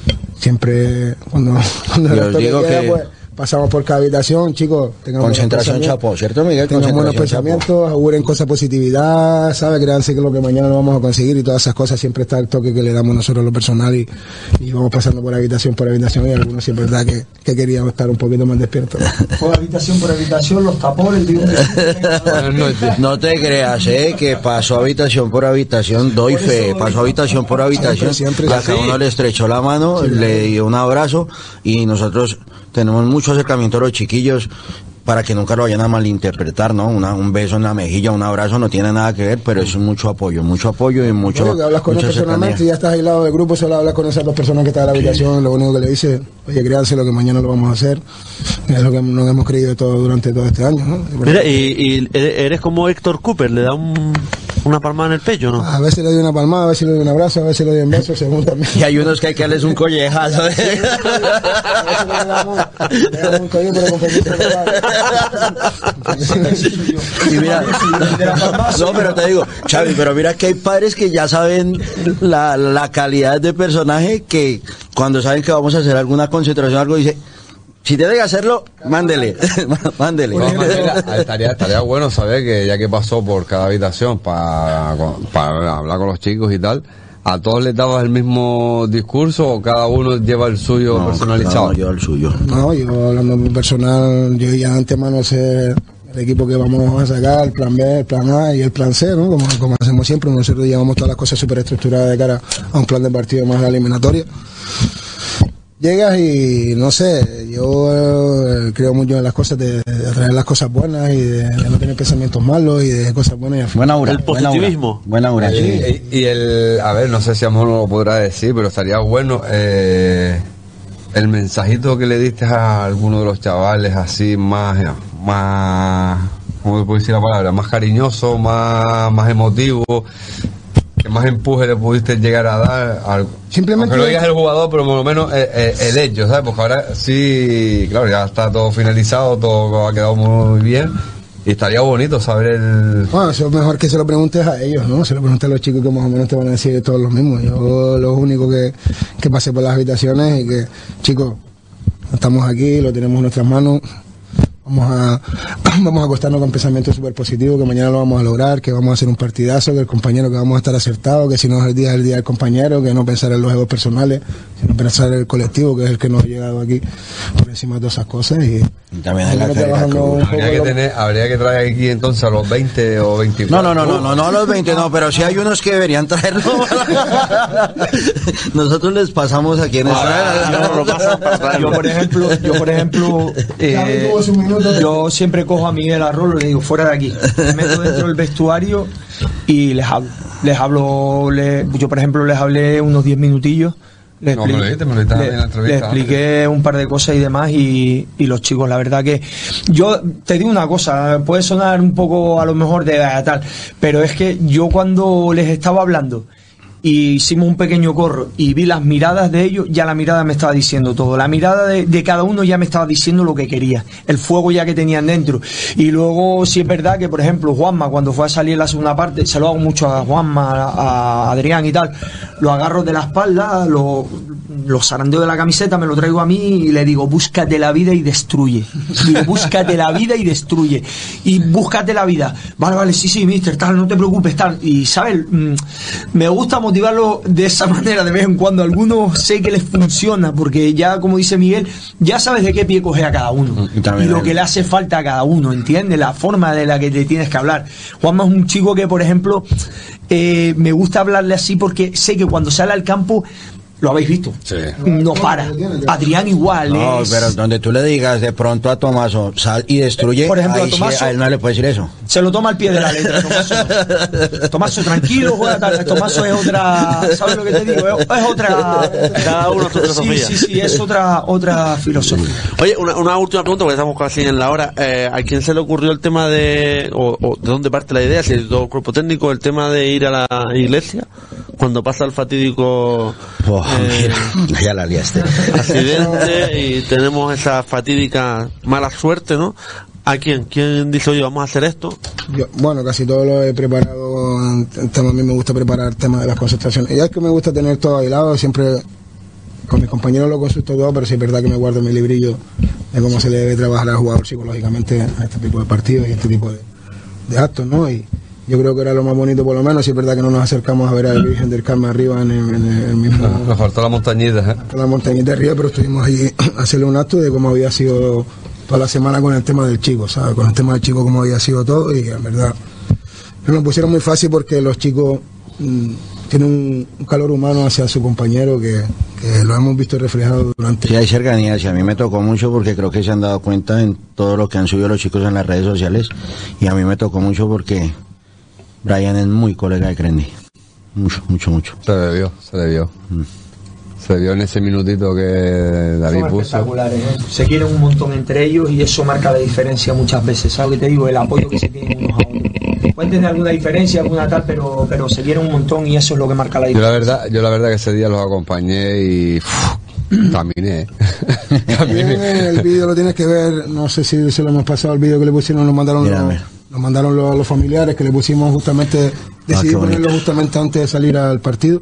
siempre cuando, cuando Yo el toque digo queda, que- pues, pasamos por cada habitación, chicos, tengamos Concentración buenos chapo, ¿cierto, Miguel? Tengan buenos Concentración chapo. pensamientos, auguren cosas positividad, ¿sabes? Créanse que lo que mañana lo vamos a conseguir y todas esas cosas. Siempre está el toque que le damos nosotros a lo personal y, y vamos pasando por habitación por habitación y algunos sí es verdad que, que queríamos estar un poquito más despiertos. Por habitación por habitación, los tapones, digo, Buenas noches. No te creas, eh, que pasó habitación por habitación, doy fe, pasó habitación por habitación, Siempre, siempre. y a cada uno le estrechó la mano, le dio un abrazo, y nosotros tenemos mucho acercamiento a los chiquillos para que nunca lo vayan a malinterpretar, ¿no? Una, un beso en la mejilla, un abrazo no tiene nada que ver, pero es mucho apoyo, mucho apoyo y mucho, Oye, que hablas con él mucha personalmente y cercanía. ya estás aislado del grupo, solo hablas con esas dos personas que están en la habitación, lo único que le dice, oye, créanse lo que mañana lo vamos a hacer, es lo que nos hemos creído todo durante todo este año, ¿no? Mira, y, y eres como Héctor Cooper, le da un, una palmada en el pecho, ¿no? A veces le doy una palmada, a veces le doy un abrazo, a veces le doy un beso, según también. Y hay unos que hay que darles un collejazo. A veces le damos, le damos un collo, pero con permiso del padre. Y mira, no, pero te digo, Xavi, pero mira que hay padres que ya saben la, la calidad de personaje, que cuando saben que vamos a hacer alguna concentración o algo, dice, si tiene que hacerlo, mándele, mándele. De todas maneras, estaría, estaría bueno saber que ya que pasó por cada habitación para, para hablar con los chicos y tal, ¿a todos les dabas el mismo discurso o cada uno lleva el suyo No, personalizado? no, yo el suyo. No, yo hablando muy personal, yo ya de antemano sé el equipo que vamos a sacar, el plan B, el plan A y el plan C, ¿no? Como, como hacemos siempre, nosotros llevamos todas las cosas súper estructuradas de cara a un plan de partido más a la eliminatoria. Llegas y, no sé, yo eh, creo mucho en las cosas, de, de atraer las cosas buenas y de, de no tener pensamientos malos y de cosas buenas. Y buena aura. El positivismo. Buena aura. Y, y- y el, a ver, no sé si amor no lo podrá decir, pero estaría bueno eh, el mensajito que le diste a alguno de los chavales así más, más, ¿cómo se puede decir la palabra? Más cariñoso, más, más emotivo. ¿Qué más empuje le pudiste llegar a dar? Al, Simplemente- aunque no digas el jugador, pero por lo menos eh, eh, el hecho, ¿sabes? Porque ahora sí, claro, ya está todo finalizado, todo ha quedado muy bien. Y estaría bonito saber el... Bueno, eso es mejor que se lo preguntes a ellos, ¿no? Se lo preguntes a los chicos que más o menos te van a decir todos los mismos. Yo lo único que, que pasé por las habitaciones y que, chicos, estamos aquí, lo tenemos en nuestras manos. Vamos a, vamos a acostarnos con pensamientos súper positivos, que mañana lo vamos a lograr, que vamos a hacer un partidazo, que el compañero que vamos a estar acertado, que si no es el día es el día del compañero, que no pensar en los egos personales, sino pensar en el colectivo, que es el que nos ha llegado aquí por encima de todas esas cosas. Y, Y también en la Bueno, Carica trabajando Cruz. un poco Habría que, lo- tener, habría que traer aquí entonces a los veinte o No, veinticuatro. no, no, no, no, no a los veinte, no, pero sí hay unos que deberían traerlo. Nosotros les pasamos aquí en Ah, esta... no, lo pasan para traerlo. Yo por ejemplo, yo por ejemplo, eh, tuvo su minuto. yo siempre cojo a Miguel Arroyo y le digo fuera de aquí, me meto dentro del vestuario y les hablo, les hablo, le- yo por ejemplo les hablé unos diez minutillos. Le No, me lo dijiste, me lo dijiste le- en la entrevista le expliqué un par de cosas y demás y, y los chicos, la verdad que yo te digo una cosa, puede sonar un poco a lo mejor de ah, tal, pero es que yo cuando les estaba hablando y hicimos un pequeño corro y vi las miradas de ellos, ya la mirada me estaba diciendo todo, la mirada de, de cada uno ya me estaba diciendo lo que quería, el fuego ya que tenían dentro. Y luego sí es verdad que por ejemplo Juanma, cuando fue a salir en la segunda parte, se lo hago mucho a Juanma, a, a Adrián y tal, lo agarro de la espalda, lo, lo zarandeo de la camiseta, me lo traigo a mí y le digo, búscate la vida y destruye. Digo, búscate la vida y destruye. Y búscate la vida. Vale, vale, sí, sí, mister, tal, no te preocupes, tal. Y, ¿sabes? Mm, Me gusta motivarlo de esa manera de vez en cuando. Algunos sé que les funciona, porque ya, como dice Miguel, ya sabes de qué pie coge a cada uno. Y también Y lo el- que le hace falta a cada uno, ¿entiendes? La forma de la que te tienes que hablar. Juanma es un chico que, por ejemplo, eh, me gusta hablarle así porque sé que cuando sale al campo, lo habéis visto, Sí. no para. Adrián igual. No, es- pero donde tú le digas de pronto a Tomaso, sal y destruye, Por ejemplo, a ahí sí, Tomaso- a él no le puede decir eso. Se lo toma al pie de la letra, Tomaso. no. Tomaso, tranquilo, juega tal. Tomaso es otra, ¿sabes lo que te digo? Es, es otra. Cada uno su Sí, filosofía. sí, sí, es otra, otra filosofía. Oye, una, una última pregunta, porque estamos casi en la hora. Eh, ¿A quién se le ocurrió el tema de, o, o de dónde parte la idea, si es todo el cuerpo técnico, el tema de ir a la iglesia cuando pasa el fatídico Oh, eh, mira, ya la liaste. accidente y tenemos esa fatídica mala suerte, ¿no? ¿A quién? ¿Quién dice, oye, vamos a hacer esto? Yo, bueno, casi todo lo he preparado. En tema, a mí me gusta preparar temas de las concentraciones. Y ya es que me gusta tener todo aislado, siempre con mis compañeros lo consulto todo, pero sí es verdad que me guardo mi librillo de cómo se le debe trabajar al jugador psicológicamente a este tipo de partidos y este tipo de, de actos, ¿no? Y yo creo que era lo más bonito, por lo menos. Sí es verdad que no nos acercamos a ver a la Virgen del Carmen arriba en el, en el mismo. Nos faltó la montañita, ¿eh? La montañita arriba, pero estuvimos allí a hacerle un acto de cómo había sido toda la semana con el tema del chico, ¿sabes? Con el tema del chico, cómo había sido todo, y en verdad nos lo pusieron muy fácil porque los chicos mmm, tienen un, un calor humano hacia su compañero que, que lo hemos visto reflejado durante. Sí, hay cercanía, sí, a mí me tocó mucho porque creo que se han dado cuenta en todo lo que han subido los chicos en las redes sociales, y a mí me tocó mucho porque Brian es muy colega de Crendy. Mucho, mucho, mucho. Se le vio, se le vio. Mm. Se vio en ese minutito que David Son puso. espectaculares, ¿eh? Se quieren un montón entre ellos y eso marca la diferencia muchas veces. ¿Sabes lo que te digo? El apoyo que se tienen unos a otros. Pueden tener alguna diferencia, alguna tal, pero, pero se quieren un montón y eso es lo que marca la Yo la diferencia. verdad, yo la verdad que ese día los acompañé y uf, caminé. caminé. El vídeo lo tienes que ver, no sé si se lo hemos pasado, el vídeo que le pusieron, lo mandaron Mira, los, mira. lo mandaron los, los familiares, que le pusimos justamente, decidí qué bonito. ponerlo justamente antes de salir al partido.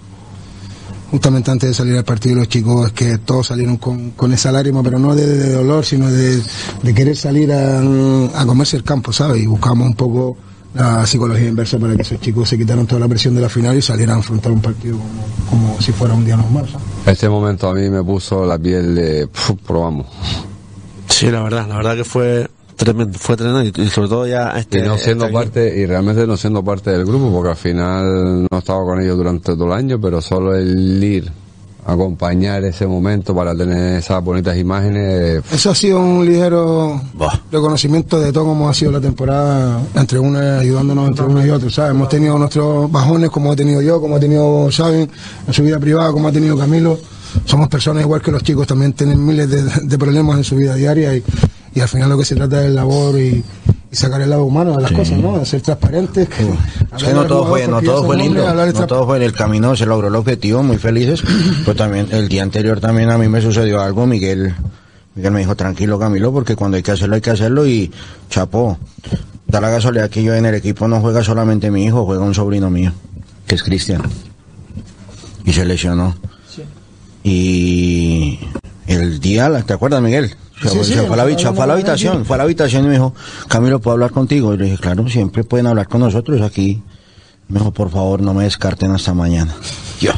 Justamente antes de salir al partido, los chicos es que todos salieron con, con esa lágrima, pero no de, de dolor, sino de, de querer salir a, a comerse el campo, ¿sabes? Y buscamos un poco la psicología inversa para que esos chicos se quitaran toda la presión de la final y salieran a afrontar un partido como, como si fuera un día normal, ¿sabes? Ese momento a mí me puso la piel de... Puf, probamos. Sí, la verdad, la verdad que fue Tremendo, fue tremendo y, y sobre todo ya este, y no siendo este parte, y realmente no siendo parte del grupo, porque al final no estaba con ellos durante todo el año, pero solo el ir a acompañar ese momento para tener esas bonitas imágenes. Eso ha sido un ligero Bah. reconocimiento de todo cómo ha sido la temporada entre uno, ayudándonos entre uno y otro, ¿sabes? Hemos tenido nuestros bajones, como he tenido yo, como ha tenido Xavi en su vida privada, como ha tenido Camilo. Somos personas igual que los chicos, también tienen miles de, de problemas en su vida diaria y, y al final lo que se trata es el labor y, y sacar el lado humano de las Sí. cosas, ¿no? De ser transparentes. Que, Es que no todo fue, no todo fue lindo, no todo fue en el camino, se logró el objetivo, muy felices, pero también el día anterior también a mí me sucedió algo, Miguel, Miguel me dijo, tranquilo Camilo, porque cuando hay que hacerlo hay que hacerlo y chapó, da la casualidad que yo en el equipo no juega solamente mi hijo, juega un sobrino mío, que es Cristian, y se lesionó, Sí. y el día, ¿te acuerdas Miguel? Se, Sí, se sí, fue, a la, hablamos se fue a la de habitación, energía. fue a la habitación y me dijo, Camilo, ¿puedo hablar contigo? Y le dije, claro, siempre pueden hablar con nosotros aquí. Me dijo, por favor, no me descarten hasta mañana. Yo.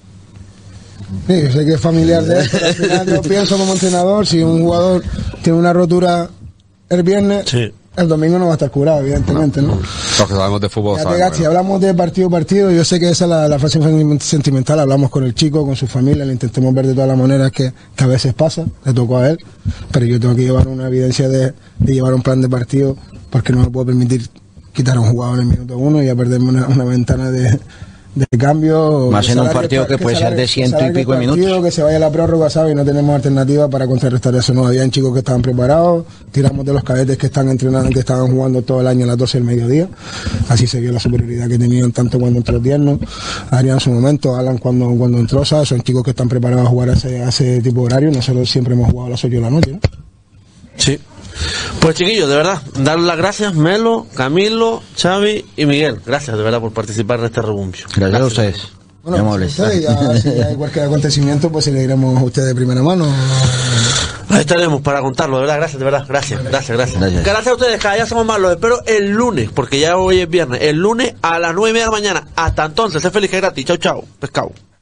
Sí, yo sé que es familiar de él, pero al final yo pienso como entrenador, si un jugador tiene una rotura el viernes, Sí. el domingo no va a estar curado, evidentemente, ¿no? Los que sabemos de fútbol Ya te sabemos, digas, si ¿no? hablamos de partido a partido, yo sé que esa es la, la fase sentimental, hablamos con el chico, con su familia, le intentemos ver de todas las maneras que, que a veces pasa, le tocó a él, pero yo tengo que llevar una evidencia de, de llevar un plan de partido, porque no me puedo permitir quitar a un jugador en el minuto uno y a perderme una, una ventana de, de cambio. Más que en un salario- partido que puede ser de salario- ciento y salario pico de partido, minutos. Que se vaya a la prórroga, ¿sabes? Y no tenemos alternativa para contrarrestar eso. No, habían chicos que estaban preparados, tiramos de los cadetes que están entrenando, que estaban jugando todo el año a las doce del mediodía. Así se vio la superioridad que tenían tanto cuando entró Tierno, Adrián en su momento, Alan cuando, cuando entró, ¿sabes? Son chicos que están preparados a jugar a ese, a ese tipo de horario. Nosotros siempre hemos jugado a las ocho de la noche, ¿no? Sí. Pues chiquillos, de verdad, darles las gracias, Melo, Camilo, Xavi y Miguel. Gracias de verdad por participar de este rebumbio. Gracias a ustedes. Muy amables. ustedes ya, si hay cualquier acontecimiento, pues se le diremos a ustedes de primera mano. Ahí estaremos para contarlo, de verdad, gracias, de verdad, gracias, gracias, gracias. Gracias. Gracias a ustedes, cada día somos más, los espero el lunes, porque ya hoy es viernes, el lunes a las nueve y media de la mañana. Hasta entonces, sé feliz que es gratis, chau, chau, pescado.